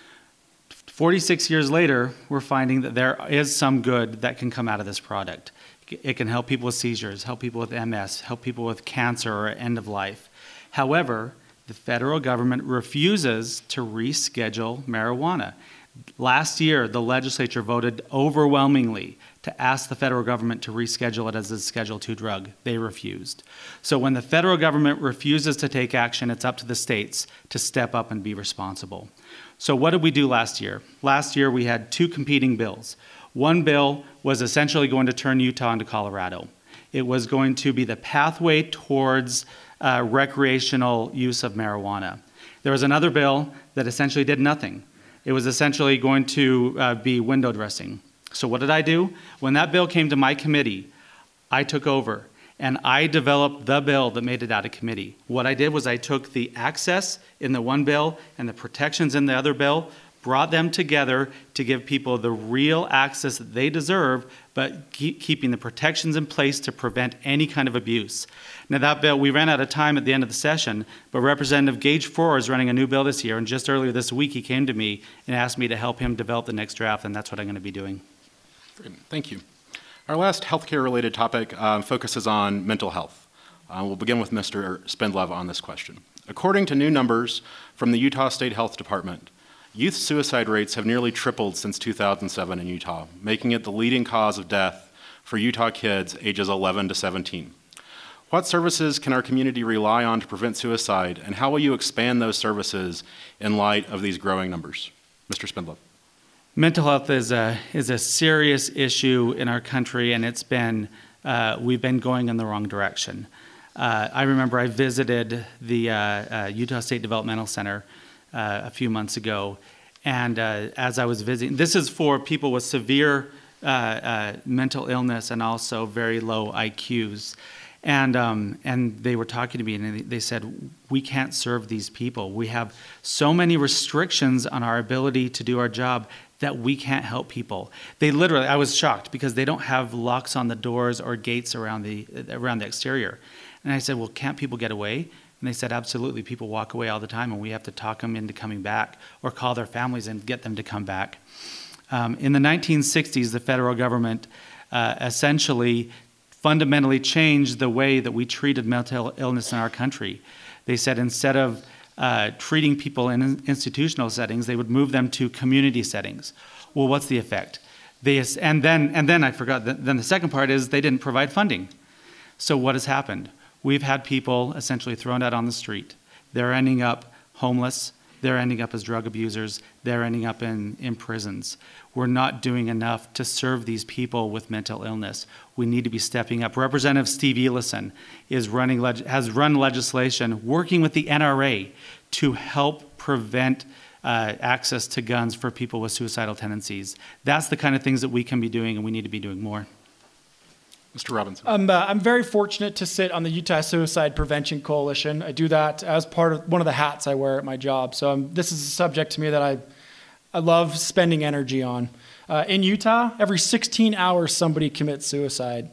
forty-six years later, we're finding that there is some good that can come out of this product. It can help people with seizures, help people with M S, help people with cancer or end of life. However, the federal government refuses to reschedule marijuana. Last year, the legislature voted overwhelmingly to ask the federal government to reschedule it as a Schedule Two drug. They refused. So when the federal government refuses to take action, it's up to the states to step up and be responsible. So what did we do last year? Last year, we had two competing bills. One bill was essentially going to turn Utah into Colorado. It was going to be the pathway towards uh, recreational use of marijuana. There was another bill that essentially did nothing. It was essentially going to uh, be window dressing. So what did I do? When that bill came to my committee, I took over and I developed the bill that made it out of committee. What I did was I took the access in the one bill and the protections in the other bill, brought them together to give people the real access that they deserve, but keep, keeping the protections in place to prevent any kind of abuse. Now that bill, we ran out of time at the end of the session, but Representative Gage Four is running a new bill this year, and just earlier this week he came to me and asked me to help him develop the next draft, and that's what I'm going to be doing. Thank you. Our last healthcare-related topic um, focuses on mental health. Uh, we'll begin with Mister Spendlove on this question. According to new numbers from the Utah State Health Department, youth suicide rates have nearly tripled since two thousand seven in Utah, making it the leading cause of death for Utah kids ages eleven to seventeen. What services can our community rely on to prevent suicide, and how will you expand those services in light of these growing numbers? Mister Spendlove. Mental health is a is a serious issue in our country, and it's been uh, we've been going in the wrong direction. Uh, I remember I visited the uh, uh, Utah State Developmental Center uh, a few months ago, and uh, as I was visiting, this is for people with severe uh, uh, mental illness and also very low I Qs. And um, and they were talking to me, and they said, we can't serve these people. We have so many restrictions on our ability to do our job that we can't help people. They literally, I was shocked because they don't have locks on the doors or gates around the around the exterior. And I said, well, can't people get away? And they said, absolutely. People walk away all the time, and we have to talk them into coming back or call their families and get them to come back. Um, in the nineteen sixties, the federal government uh, essentially fundamentally changed the way that we treated mental illness in our country. They said instead of uh, treating people in institutional settings, they would move them to community settings. Well, what's the effect? They, and then, and then I forgot, then the second part is they didn't provide funding. So what has happened? We've had people essentially thrown out on the street. They're ending up homeless. They're ending up as drug abusers. They're ending up in, in prisons. We're not doing enough to serve these people with mental illness. We need to be stepping up. Representative Steve Elison is running, has run legislation working with the N R A to help prevent uh, access to guns for people with suicidal tendencies. That's the kind of things that we can be doing, and we need to be doing more. Mister Robinson. Um, uh, I'm very fortunate to sit on the Utah Suicide Prevention Coalition. I do that as part of one of the hats I wear at my job. So um, this is a subject to me that I, I love spending energy on. Uh, in Utah, every sixteen hours somebody commits suicide.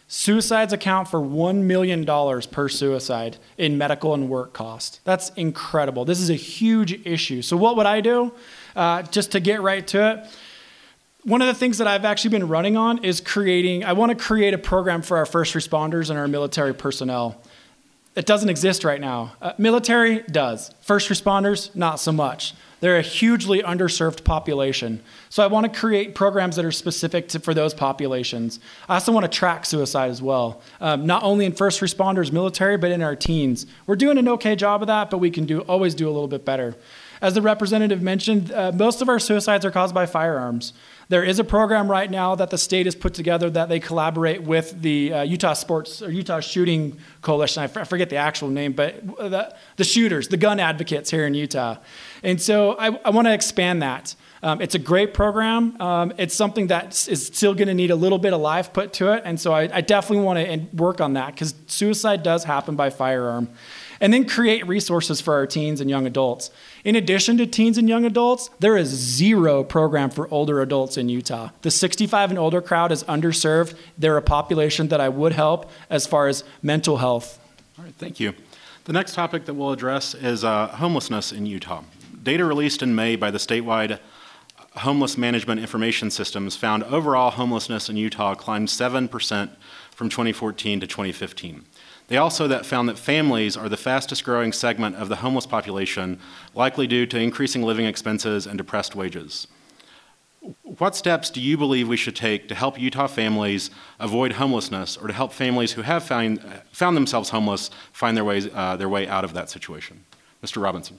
Suicides account for one million dollars per suicide in medical and work cost. That's incredible. This is a huge issue. So what would I do? Uh, just to get right to it, one of the things that I've actually been running on is creating, I want to create a program for our first responders and our military personnel. It doesn't exist right now. Uh, military does. First responders, not so much. They're a hugely underserved population. So I want to create programs that are specific to, for those populations. I also want to track suicide as well, um, not only in first responders, military, but in our teens. We're doing an okay job of that, but we can do always do a little bit better. As the representative mentioned, uh, most of our suicides are caused by firearms. There is a program right now that the state has put together that they collaborate with the uh, Utah Sports or Utah Shooting Coalition. I, f- I forget the actual name, but the, the shooters, the gun advocates here in Utah. And so I, I want to expand that. Um, it's a great program. Um, it's something that is still going to need a little bit of life put to it. And so I, I definitely want to work on that because suicide does happen by firearm. And then create resources for our teens and young adults. In addition to teens and young adults, there is zero program for older adults in Utah. The sixty-five and older crowd is underserved. They're a population that I would help as far as mental health. All right, thank you. The next topic that we'll address is uh, homelessness in Utah. Data released in May by the statewide Homeless Management Information Systems found overall homelessness in Utah climbed seven percent from twenty fourteen to twenty fifteen. They also that found that families are the fastest growing segment of the homeless population, likely due to increasing living expenses and depressed wages. What steps do you believe we should take to help Utah families avoid homelessness, or to help families who have found, found themselves homeless find their, ways, uh, their way out of that situation? Mister Robinson.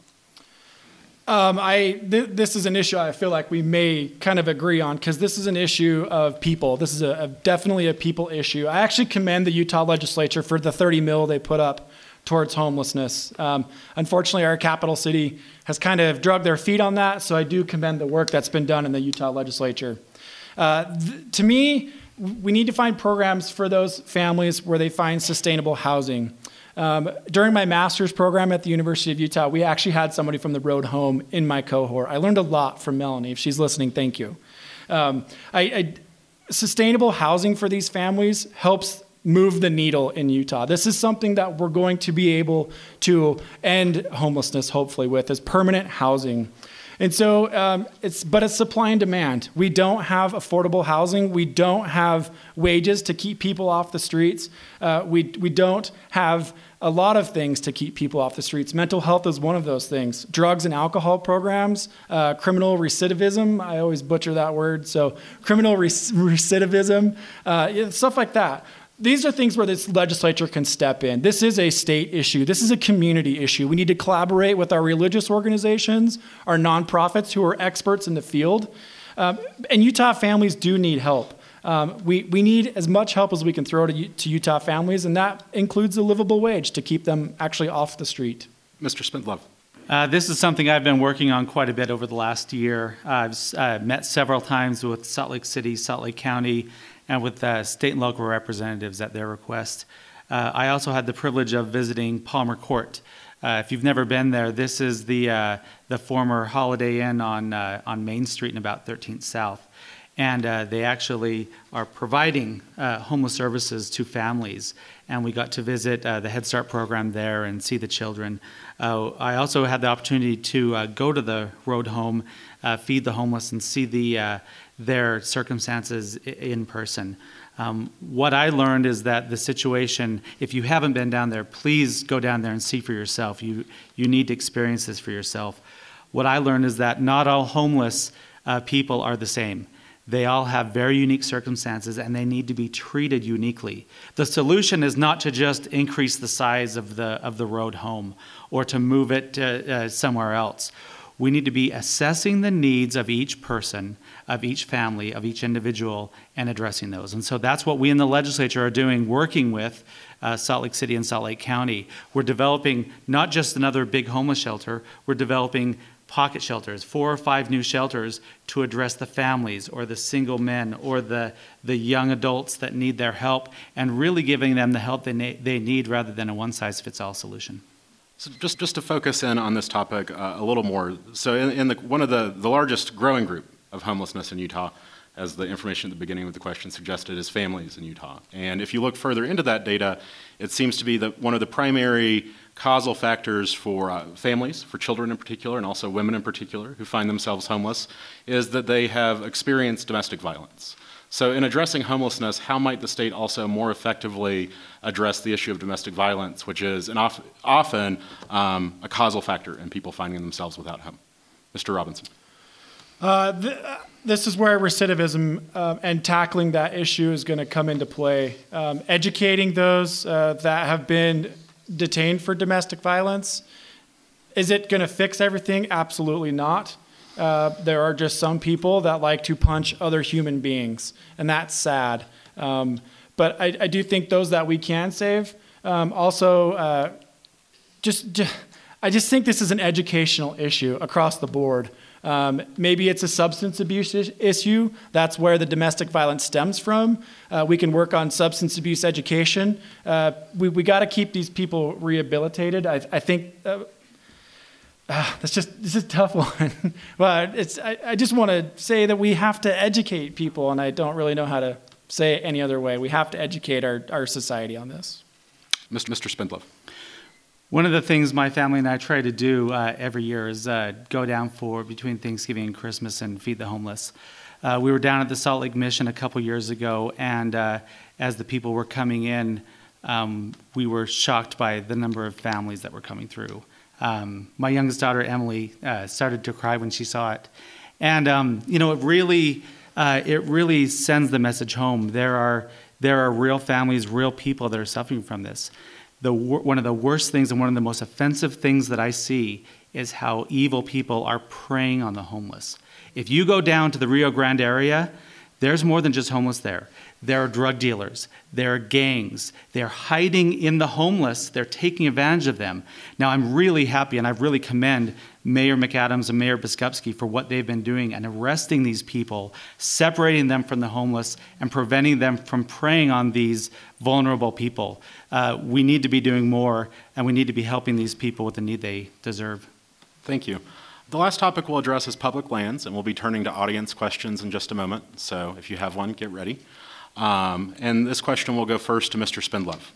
Um, I th- this is an issue I feel like we may kind of agree on because this is an issue of people. This is a, a definitely a people issue. I actually commend the Utah legislature for the thirty mil they put up towards homelessness. Um, unfortunately, our capital city has kind of dragged their feet on that, so I do commend the work that's been done in the Utah legislature. Uh, th- to me, we need to find programs for those families where they find sustainable housing. Um, during my master's program at the University of Utah, we actually had somebody from the road home in my cohort. I learned a lot from Melanie. If she's listening, thank you. Um, I, I, sustainable housing for these families helps move the needle in Utah. This is something that we're going to be able to end homelessness, hopefully, with, is permanent housing. And so um, it's, but it's supply and demand. We don't have affordable housing. We don't have wages to keep people off the streets. Uh, we, we don't have a lot of things to keep people off the streets. Mental health is one of those things. Drugs and alcohol programs, uh, criminal recidivism. I always butcher that word. So criminal rec- recidivism, uh, yeah, stuff like that. These are things where this legislature can step in. This is a state issue. This is a community issue. We need to collaborate with our religious organizations, our nonprofits who are experts in the field. Um, and Utah families do need help. Um, we, we need as much help as we can throw to, to Utah families, and that includes a livable wage to keep them actually off the street. Mister Spindlove. Uh, this is something I've been working on quite a bit over the last year. I've uh, met several times with Salt Lake City, Salt Lake County, and with uh, state and local representatives at their request. Uh, I also had the privilege of visiting Palmer Court. Uh, if you've never been there, this is the uh, the former Holiday Inn on uh, on Main Street and about thirteenth South. And uh, they actually are providing uh, homeless services to families. And we got to visit uh, the Head Start program there and see the children. Uh, I also had the opportunity to uh, go to the road home, uh, feed the homeless, and see the uh, their circumstances in person. Um, what I learned is that the situation, if you haven't been down there, please go down there and see for yourself. You you need to experience this for yourself. What I learned is that not all homeless uh, people are the same. They all have very unique circumstances, and they need to be treated uniquely. The solution is not to just increase the size of the of the road home or to move it uh, uh, somewhere else. We need to be assessing the needs of each person, of each family, of each individual, and addressing those. And so that's what we in the legislature are doing, working with uh, Salt Lake City and Salt Lake County. We're developing not just another big homeless shelter, we're developing pocket shelters, four or five new shelters to address the families or the single men or the, the young adults that need their help, and really giving them the help they, na- they need rather than a one-size-fits-all solution. So just, just to focus in on this topic uh, a little more, so in, in the, one of the, the largest growing group of homelessness in Utah as the information at the beginning of the question suggested, is families in Utah. And if you look further into that data, it seems to be that one of the primary causal factors for uh, families, for children in particular, and also women in particular, who find themselves homeless, is that they have experienced domestic violence. So in addressing homelessness, how might the state also more effectively address the issue of domestic violence, which is an of, often um, a causal factor in people finding themselves without home? Mister Robinson. Uh, th- this is where recidivism uh, and tackling that issue is going to come into play. Um, educating those uh, that have been detained for domestic violence. Is it going to fix everything? Absolutely not. Uh, there are just some people that like to punch other human beings, and that's sad. Um, but I, I do think those that we can save, um, also, uh, just, just, I just think this is an educational issue across the board. Um, maybe it's a substance abuse is- issue. That's where the domestic violence stems from. Uh, we can work on substance abuse education. Uh, we we got to keep these people rehabilitated. I, I think uh, uh, that's just this is a tough one. But it's I, I just want to say that we have to educate people, and I don't really know how to say it any other way. We have to educate our, our society on this. Mister Mister Spindlove. One of the things my family and I try to do uh, every year is uh, go down for between Thanksgiving and Christmas and feed the homeless. Uh, we were down at the Salt Lake Mission a couple years ago, and uh, as the people were coming in, um, we were shocked by the number of families that were coming through. Um, my youngest daughter, Emily, uh, started to cry when she saw it. And, um, you know, it really, uh, it really sends the message home. There are, there are real families, real people that are suffering from this. The, one of the worst things and one of the most offensive things that I see is how evil people are preying on the homeless. If you go down to the Rio Grande area, there's more than just homeless there. There are drug dealers. There are gangs. They're hiding in the homeless. They're taking advantage of them. Now, I'm really happy, and I really commend Mayor McAdams and Mayor Biskupski for what they've been doing and arresting these people, separating them from the homeless, and preventing them from preying on these vulnerable people. Uh, we need to be doing more, and we need to be helping these people with the need they deserve. Thank you. The last topic we'll address is public lands, and we'll be turning to audience questions in just a moment. So if you have one, get ready. Um, and this question will go first to Mister Spindlove.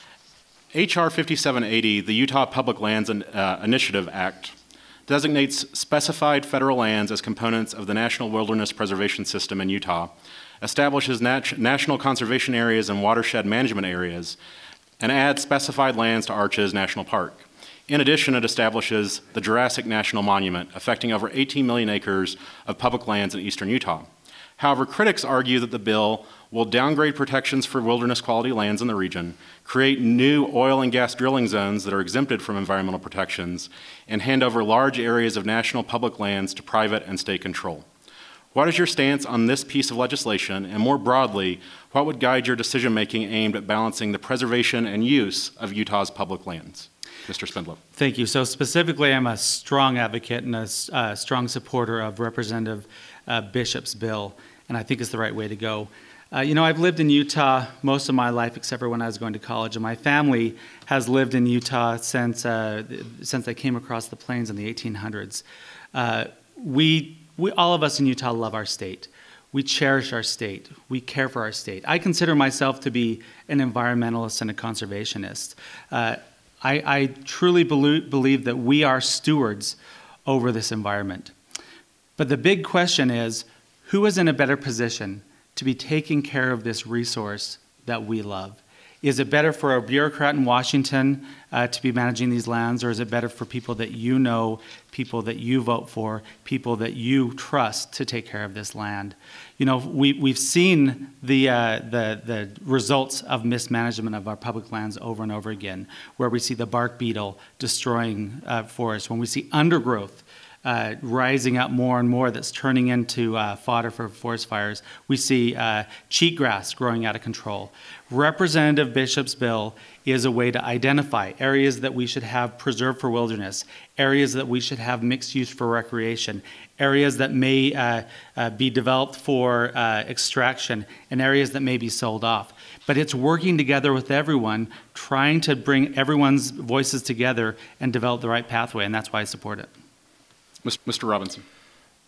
H R fifty-seven eighty, the Utah Public Lands uh, Initiative Act, designates specified federal lands as components of the National Wilderness Preservation System in Utah, establishes nat- national conservation areas and watershed management areas, and adds specified lands to Arches National Park. In addition, it establishes the Jurassic National Monument, affecting over eighteen million acres of public lands in eastern Utah. However, critics argue that the bill will downgrade protections for wilderness quality lands in the region, create new oil and gas drilling zones that are exempted from environmental protections, and hand over large areas of national public lands to private and state control. What is your stance on this piece of legislation, and more broadly, what would guide your decision-making aimed at balancing the preservation and use of Utah's public lands? Mister Spindlove. Thank you. So specifically, I'm a strong advocate and a uh, strong supporter of Representative uh, Bishop's bill, and I think it's the right way to go. Uh, you know, I've lived in Utah most of my life, except for when I was going to college, and my family has lived in Utah since uh, since they came across the plains in the eighteen hundreds. Uh, we, we, all of us in Utah love our state. We cherish our state. We care for our state. I consider myself to be an environmentalist and a conservationist. Uh, I, I truly believe, believe that we are stewards over this environment. But the big question is, who is in a better position to be taking care of this resource that we love? Is it better for a bureaucrat in Washington uh, to be managing these lands, or is it better for people that you know, people that you vote for, people that you trust to take care of this land? You know, we, we've seen the, uh, the, the results of mismanagement of our public lands over and over again, where we see the bark beetle destroying uh, forests, when we see undergrowth Uh, rising up more and more that's turning into uh, fodder for forest fires. We see uh, cheatgrass growing out of control. Representative Bishop's bill is a way to identify areas that we should have preserved for wilderness, areas that we should have mixed use for recreation, areas that may uh, uh, be developed for uh, extraction, and areas that may be sold off. But it's working together with everyone, trying to bring everyone's voices together and develop the right pathway, and that's why I support it. Mister Robinson.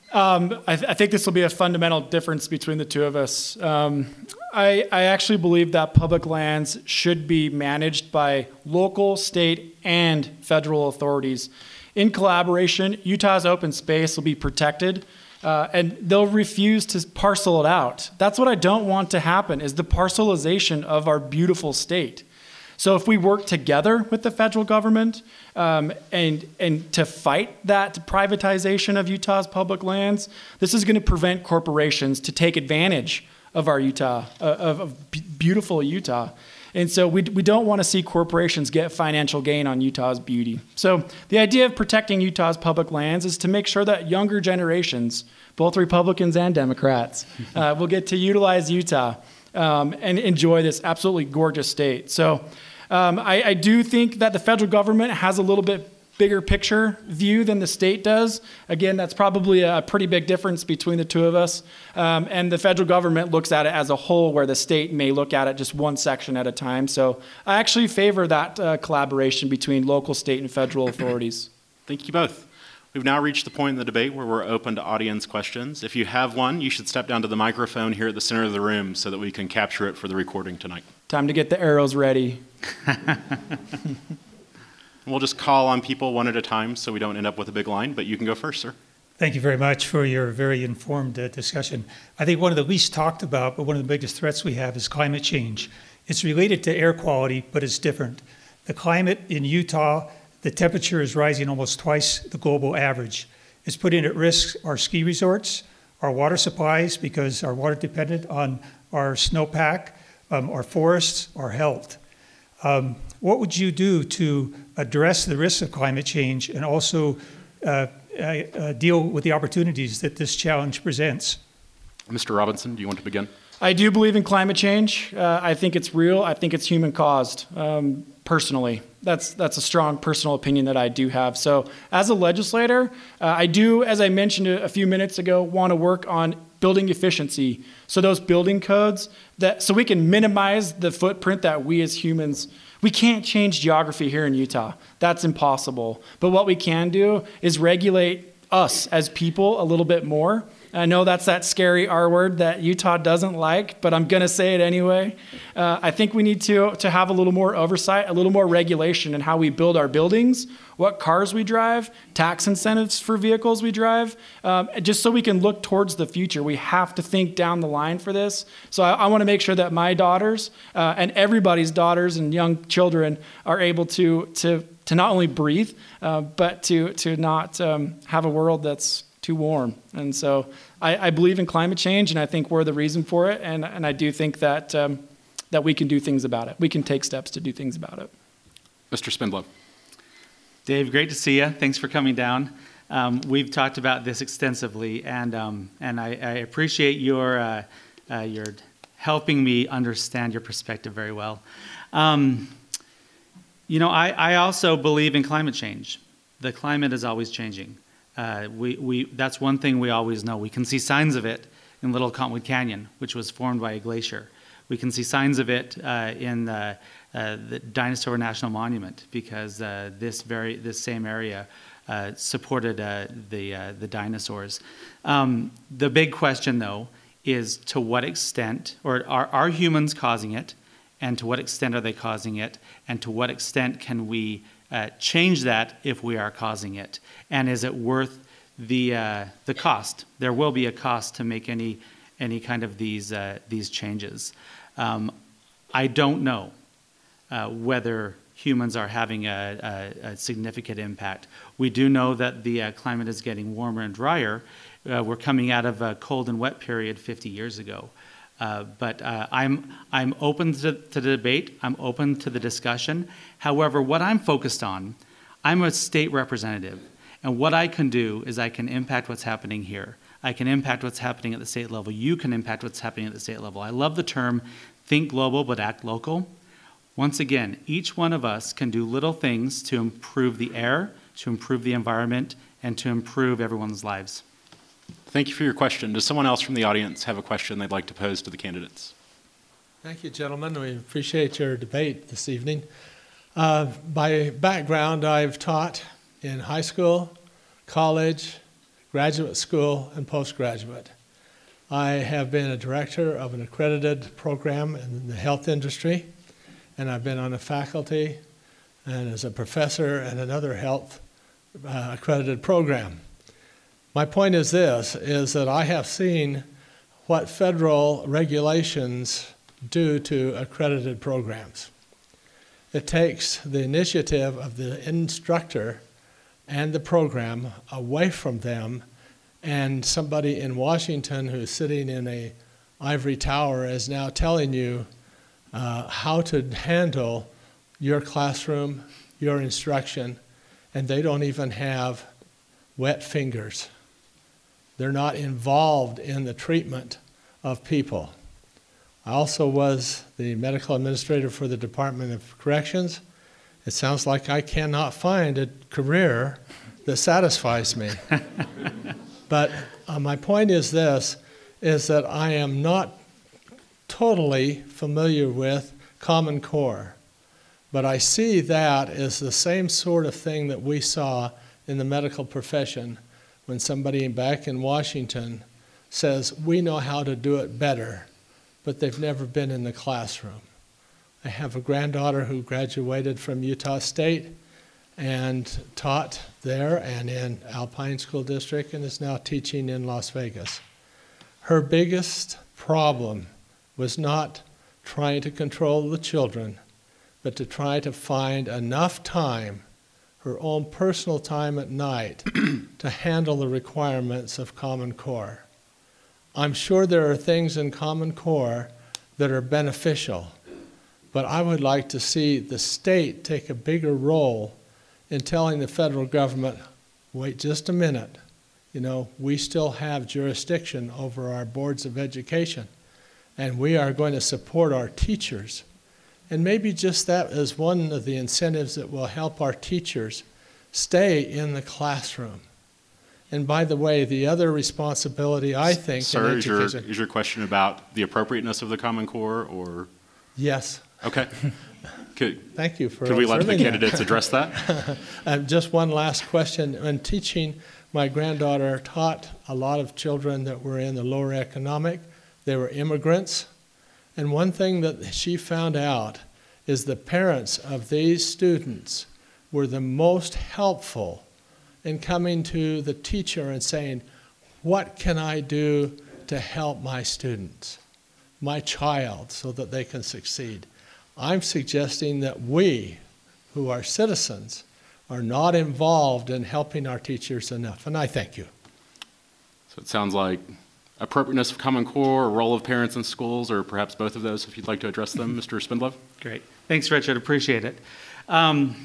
Um, I, th- I think this will be a fundamental difference between the two of us. Um, I, I actually believe that public lands should be managed by local, state, and federal authorities. In collaboration, Utah's open space will be protected, uh, and they'll refuse to parcel it out. That's what I don't want to happen, is the parcelization of our beautiful state. So if we work together with the federal government um, and, and to fight that privatization of Utah's public lands, this is going to prevent corporations to take advantage of our Utah, uh, of, of b- beautiful Utah. And so we, we don't want to see corporations get financial gain on Utah's beauty. So the idea of protecting Utah's public lands is to make sure that younger generations, both Republicans and Democrats, uh, will get to utilize Utah um, and enjoy this absolutely gorgeous state. So Um, I, I do think that the federal government has a little bit bigger picture view than the state does. Again, that's probably a pretty big difference between the two of us. Um, and the federal government looks at it as a whole, where the state may look at it just one section at a time. So I actually favor that uh, collaboration between local, state, and federal authorities. Thank you both. We've now reached the point in the debate where we're open to audience questions. If you have one, you should step down to the microphone here at the center of the room so that we can capture it for the recording tonight. Time to get the arrows ready. We'll just call on people one at a time so we don't end up with a big line, but you can go first, sir. Thank you very much for your very informed uh, discussion. I think one of the least talked about, but one of the biggest threats we have is climate change. It's related to air quality, but it's different. The climate in Utah, the temperature is rising almost twice the global average. It's putting at risk our ski resorts, our water supplies, because our water dependent on our snowpack, um, our forests, our health. Um, what would you do to address the risks of climate change and also uh, uh, deal with the opportunities that this challenge presents? Mister Robinson, do you want to begin? I do believe in climate change. Uh, I think it's real. I think it's human caused, um, personally. That's that's a strong personal opinion that I do have. So as a legislator, uh, I do, as I mentioned a, a few minutes ago, want to work on building efficiency. So those building codes, that so we can minimize the footprint that we as humans, we can't change geography here in Utah. That's impossible. But what we can do is regulate us as people a little bit more. I know that's that scary R word that Utah doesn't like, but I'm going to say it anyway. Uh, I think we need to, to have a little more oversight, a little more regulation in how we build our buildings, what cars we drive, tax incentives for vehicles we drive, um, just so we can look towards the future. We have to think down the line for this. So I, I want to make sure that my daughters uh, and everybody's daughters and young children are able to to to not only breathe, uh, but to, to not um, have a world that's too warm. And so I, I believe in climate change, and I think we're the reason for it. And, and I do think that um, that we can do things about it. We can take steps to do things about it. Mister Spindler. Dave, great to see you. Thanks for coming down. Um, we've talked about this extensively, and um, and I, I appreciate your uh, uh, your helping me understand your perspective very well. Um, you know, I, I also believe in climate change. The climate is always changing. Uh, we, we, that's one thing we always know. We can see signs of it in Little Cottonwood Canyon, which was formed by a glacier. We can see signs of it uh, in the, uh, the Dinosaur National Monument, because uh, this very this same area uh, supported uh, the uh, the dinosaurs. Um, the big question, though, is to what extent, or are, are humans causing it, and to what extent are they causing it, and to what extent can we Uh, change that if we are causing it, and is it worth the uh, the cost? There will be a cost to make any any kind of these uh, these changes. Um, I don't know uh, whether humans are having a, a, a significant impact. We do know that the uh, climate is getting warmer and drier. Uh, we're coming out of a cold and wet period fifty years ago. Uh, but uh, I'm I'm open to, to the debate. I'm open to the discussion. However, what I'm focused on, I'm a state representative, and what I can do is I can impact what's happening here. I can impact what's happening at the state level. You can impact what's happening at the state level. I love the term "think global but act local." Once again, each one of us can do little things to improve the air, to improve the environment, and to improve everyone's lives. Thank you for your question. Does someone else from the audience have a question they'd like to pose to the candidates? Thank you, gentlemen. We appreciate your debate this evening. Uh, by background, I've taught in high school, college, graduate school and postgraduate. I have been a director of an accredited program in the health industry, and I've been on the faculty and as a professor in another health uh, accredited program. My point is this, is that I have seen what federal regulations do to accredited programs. It takes the initiative of the instructor and the program away from them, and somebody in Washington who's sitting in a ivory tower is now telling you uh, how to handle your classroom, your instruction, and they don't even have wet fingers. They're not involved in the treatment of people. I also was the medical administrator for the Department of Corrections. It sounds like I cannot find a career that satisfies me. But uh, my point is this, is that I am not totally familiar with Common Core. But I see that as the same sort of thing that we saw in the medical profession when somebody back in Washington says, we know how to do it better, but they've never been in the classroom. I have a granddaughter who graduated from Utah State and taught there and in Alpine School District and is now teaching in Las Vegas. Her biggest problem was not trying to control the children, but to try to find enough time, her own personal time at night, to handle the requirements of Common Core. I'm sure there are things in Common Core that are beneficial, but I would like to see the state take a bigger role in telling the federal government, wait just a minute, you know, we still have jurisdiction over our boards of education, and we are going to support our teachers. And maybe just that is one of the incentives that will help our teachers stay in the classroom. And by the way, the other responsibility, I think, Sir, in is your, education... is your question about the appropriateness of the Common Core, or? Yes. Okay. Could, Thank you for could we let the observing candidates that. address that? uh, just one last question. When teaching, my granddaughter taught a lot of children that were in the lower economic. They were immigrants. And one thing that she found out is the parents of these students were the most helpful in coming to the teacher and saying, what can I do to help my students, my child, so that they can succeed? I'm suggesting that we, who are citizens, are not involved in helping our teachers enough, and I thank you. So it sounds like appropriateness of Common Core, role of parents in schools, or perhaps both of those, if you'd like to address them, Mister Spindlove. Great. Thanks, Richard. Appreciate it. Um,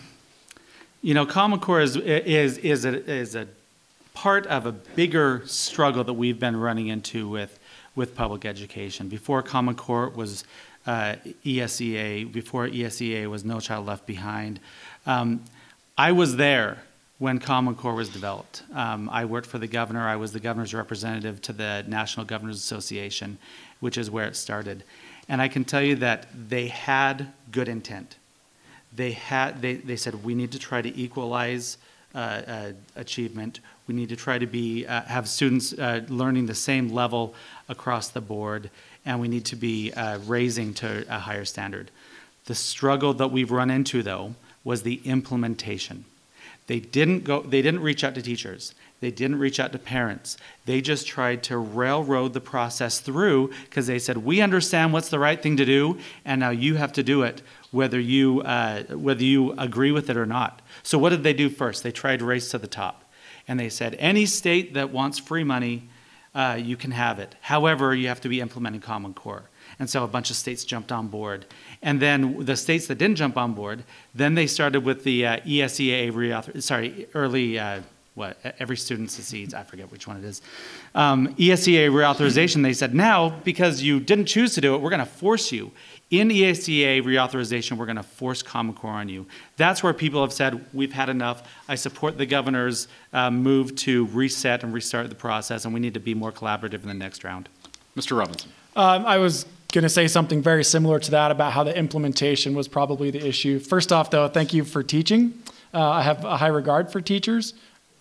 you know, Common Core is, is, is, a, is a part of a bigger struggle that we've been running into with, with public education. Before Common Core was uh, E S E A, before E S E A was No Child Left Behind. Um, I was there when Common Core was developed. Um, I worked for the governor. I was the governor's representative to the National Governors Association, which is where it started. And I can tell you that they had good intent. They had. They, they said, we need to try to equalize uh, uh, achievement. We need to try to be uh, have students uh, learning the same level across the board, and we need to be uh, raising to a higher standard. The struggle that we've run into, though, was the implementation. They didn't go. They didn't reach out to teachers. They didn't reach out to parents. They just tried to railroad the process through because they said, we understand what's the right thing to do, and now you have to do it, whether you uh, whether you agree with it or not. So what did they do first? They tried to race to the top. And they said, any state that wants free money, uh, you can have it. However, you have to be implementing Common Core. And so a bunch of states jumped on board. And then the states that didn't jump on board, then they started with the uh, E S E A reauthor, sorry, early, uh, what, every student succeeds, I forget which one it is. Um, E S E A reauthorization, they said, now, because you didn't choose to do it, we're going to force you. In E S E A reauthorization, we're going to force Common Core on you. That's where people have said, we've had enough. I support the governor's uh, move to reset and restart the process, and we need to be more collaborative in the next round. Mister Robinson. Um, I was going to say something very similar to that about how the implementation was probably the issue. First off, though, thank you for teaching. Uh, I have a high regard for teachers.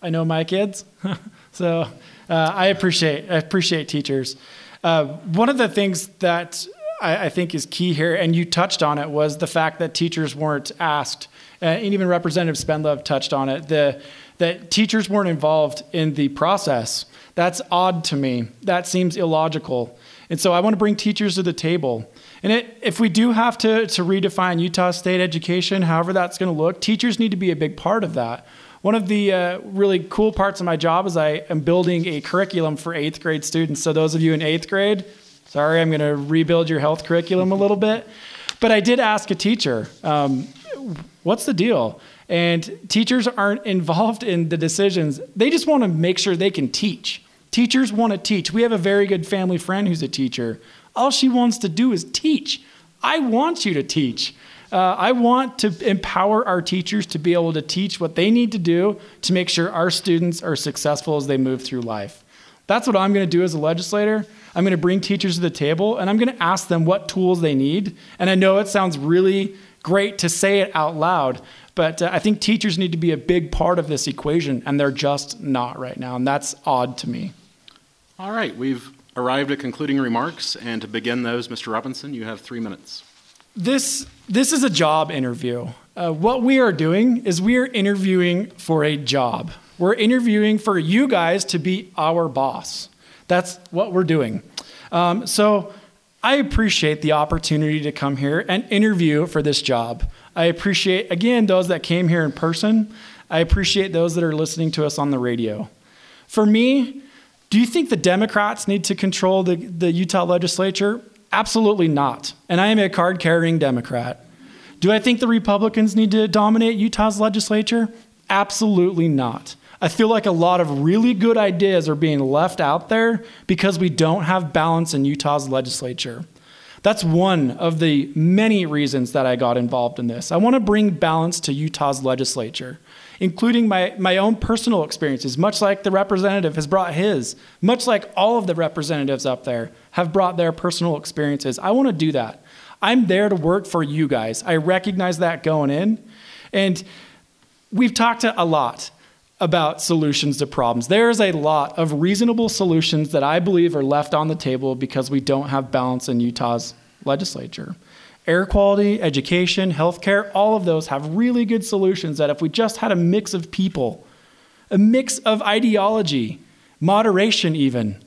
I know my kids. so uh, I appreciate I appreciate teachers. Uh, one of the things that I, I think is key here, and you touched on it, was the fact that teachers weren't asked, uh, and even Representative Spendlove touched on it, the, that teachers weren't involved in the process. That's odd to me. That seems illogical. And so I want to bring teachers to the table. And it, if we do have to, to redefine Utah State education, however that's going to look, teachers need to be a big part of that. One of the uh, really cool parts of my job is I am building a curriculum for eighth grade students. So those of you in eighth grade, sorry, I'm going to rebuild your health curriculum a little bit. But I did ask a teacher, um, what's the deal? And teachers aren't involved in the decisions. They just want to make sure they can teach. Teachers want to teach. We have a very good family friend who's a teacher. All she wants to do is teach. I want you to teach. Uh, I want to empower our teachers to be able to teach what they need to do to make sure our students are successful as they move through life. That's what I'm going to do as a legislator. I'm going to bring teachers to the table, and I'm going to ask them what tools they need. And I know it sounds really great to say it out loud, but uh, I think teachers need to be a big part of this equation, and they're just not right now, and that's odd to me. All right, we've arrived at concluding remarks, and to begin those, Mister Robinson, you have three minutes. This this is a job interview. Uh, what we are doing is we are interviewing for a job. We're interviewing for you guys to be our boss. That's what we're doing. Um, so I appreciate the opportunity to come here and interview for this job. I appreciate, again, those that came here in person. I appreciate those that are listening to us on the radio. For me, do you think the Democrats need to control the, the Utah legislature? Absolutely not. And I am a card-carrying Democrat. Do I think the Republicans need to dominate Utah's legislature? Absolutely not. I feel like a lot of really good ideas are being left out there because we don't have balance in Utah's legislature. That's one of the many reasons that I got involved in this. I want to bring balance to Utah's legislature, including my, my own personal experiences, much like the representative has brought his, much like all of the representatives up there have brought their personal experiences. I want to do that. I'm there to work for you guys. I recognize that going in. And we've talked a lot about solutions to problems. There's a lot of reasonable solutions that I believe are left on the table because we don't have balance in Utah's legislature. Air quality, education, healthcare, all of those have really good solutions that if we just had a mix of people, a mix of ideology, moderation even,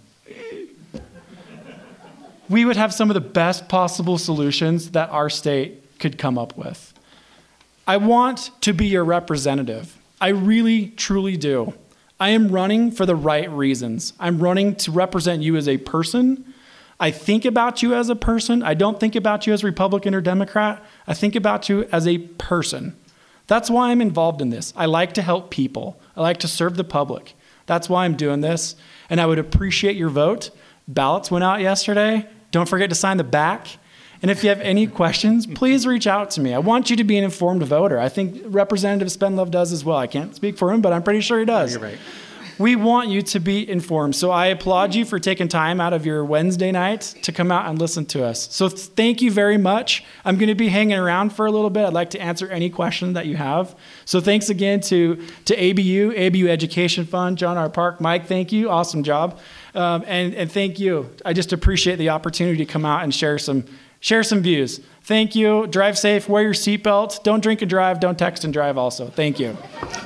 we would have some of the best possible solutions that our state could come up with. I want to be your representative. I really, truly do. I am running for the right reasons. I'm running to represent you as a person. I think about you as a person. I don't think about you as Republican or Democrat. I think about you as a person. That's why I'm involved in this. I like to help people. I like to serve the public. That's why I'm doing this. And I would appreciate your vote. Ballots went out yesterday. Don't forget to sign the back. And if you have any questions, please reach out to me. I want you to be an informed voter. I think Representative Spendlove does as well. I can't speak for him, but I'm pretty sure he does. You're right. We want you to be informed. So I applaud you for taking time out of your Wednesday night to come out and listen to us. So thank you very much. I'm going to be hanging around for a little bit. I'd like to answer any question that you have. So thanks again to, to A B U, A B U Education Fund, John R. Park. Mike, thank you. Awesome job. Um, and, and thank you. I just appreciate the opportunity to come out and share some Share some views. Thank you. Drive safe. Wear your seatbelt. Don't drink and drive. Don't text and drive also. Thank you.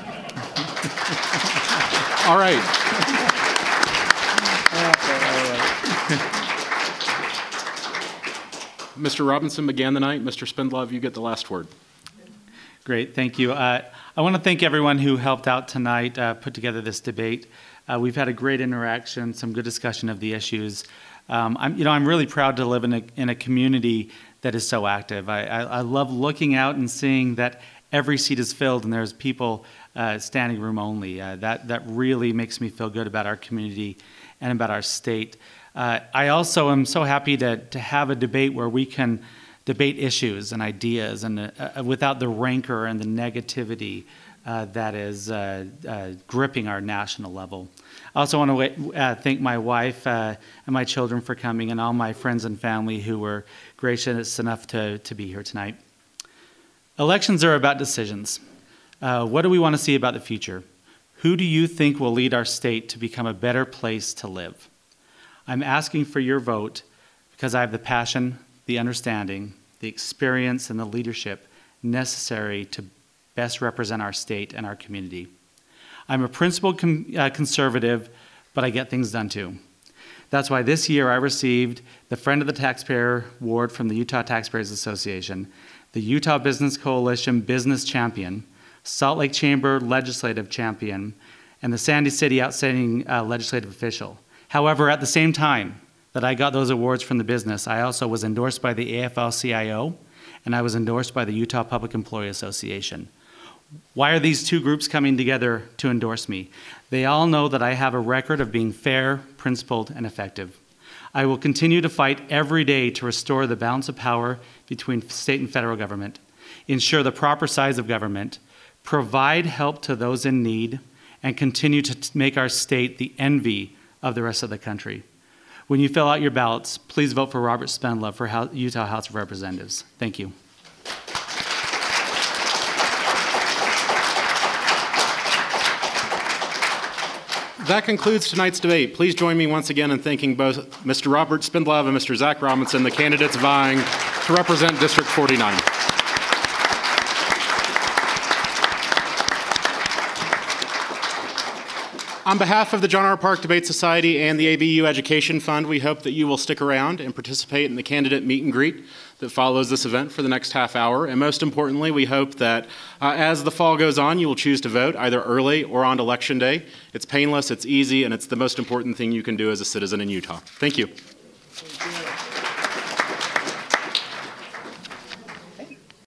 All right. Mister Robinson began the night. Mister Spendlove, you get the last word. Great. Thank you. Uh, I want to thank everyone who helped out tonight, uh, put together this debate. Uh, we've had a great interaction, some good discussion of the issues. Um, I'm, you know, I'm really proud to live in a in a community that is so active. I, I, I love looking out and seeing that every seat is filled and there's people uh, standing room only. Uh, that that really makes me feel good about our community and about our state. Uh, I also am so happy to to have a debate where we can debate issues and ideas and uh, without the rancor and the negativity uh, that is uh, uh, gripping our national level. I also want to uh, thank my wife uh, and my children for coming and all my friends and family who were gracious enough to, to be here tonight. Elections are about decisions. Uh, what do we want to see about the future? Who do you think will lead our state to become a better place to live? I'm asking for your vote because I have the passion, the understanding, the experience, and the leadership necessary to best represent our state and our community. I'm a principled com- uh, conservative, but I get things done too. That's why this year I received the Friend of the Taxpayer Award from the Utah Taxpayers Association, the Utah Business Coalition Business Champion, Salt Lake Chamber Legislative Champion, and the Sandy City Outstanding uh, Legislative Official. However, at the same time that I got those awards from the business, I also was endorsed by the A F L C I O, and I was endorsed by the Utah Public Employee Association. Why are these two groups coming together to endorse me? They all know that I have a record of being fair, principled, and effective. I will continue to fight every day to restore the balance of power between state and federal government, ensure the proper size of government, provide help to those in need, and continue to t- make our state the envy of the rest of the country. When you fill out your ballots, please vote for Robert Spendlove for Ho- Utah House of Representatives. Thank you. That concludes tonight's debate. Please join me once again in thanking both Mister Robert Spendlove and Mister Zach Robinson, the candidates vying to represent District forty-nine. On behalf of the John R. Park Debate Society and the A B U Education Fund, we hope that you will stick around and participate in the candidate meet and greet that follows this event for the next half hour. And most importantly, we hope that uh, as the fall goes on, you will choose to vote either early or on Election Day. It's painless, it's easy, and it's the most important thing you can do as a citizen in Utah. Thank you. Thank you.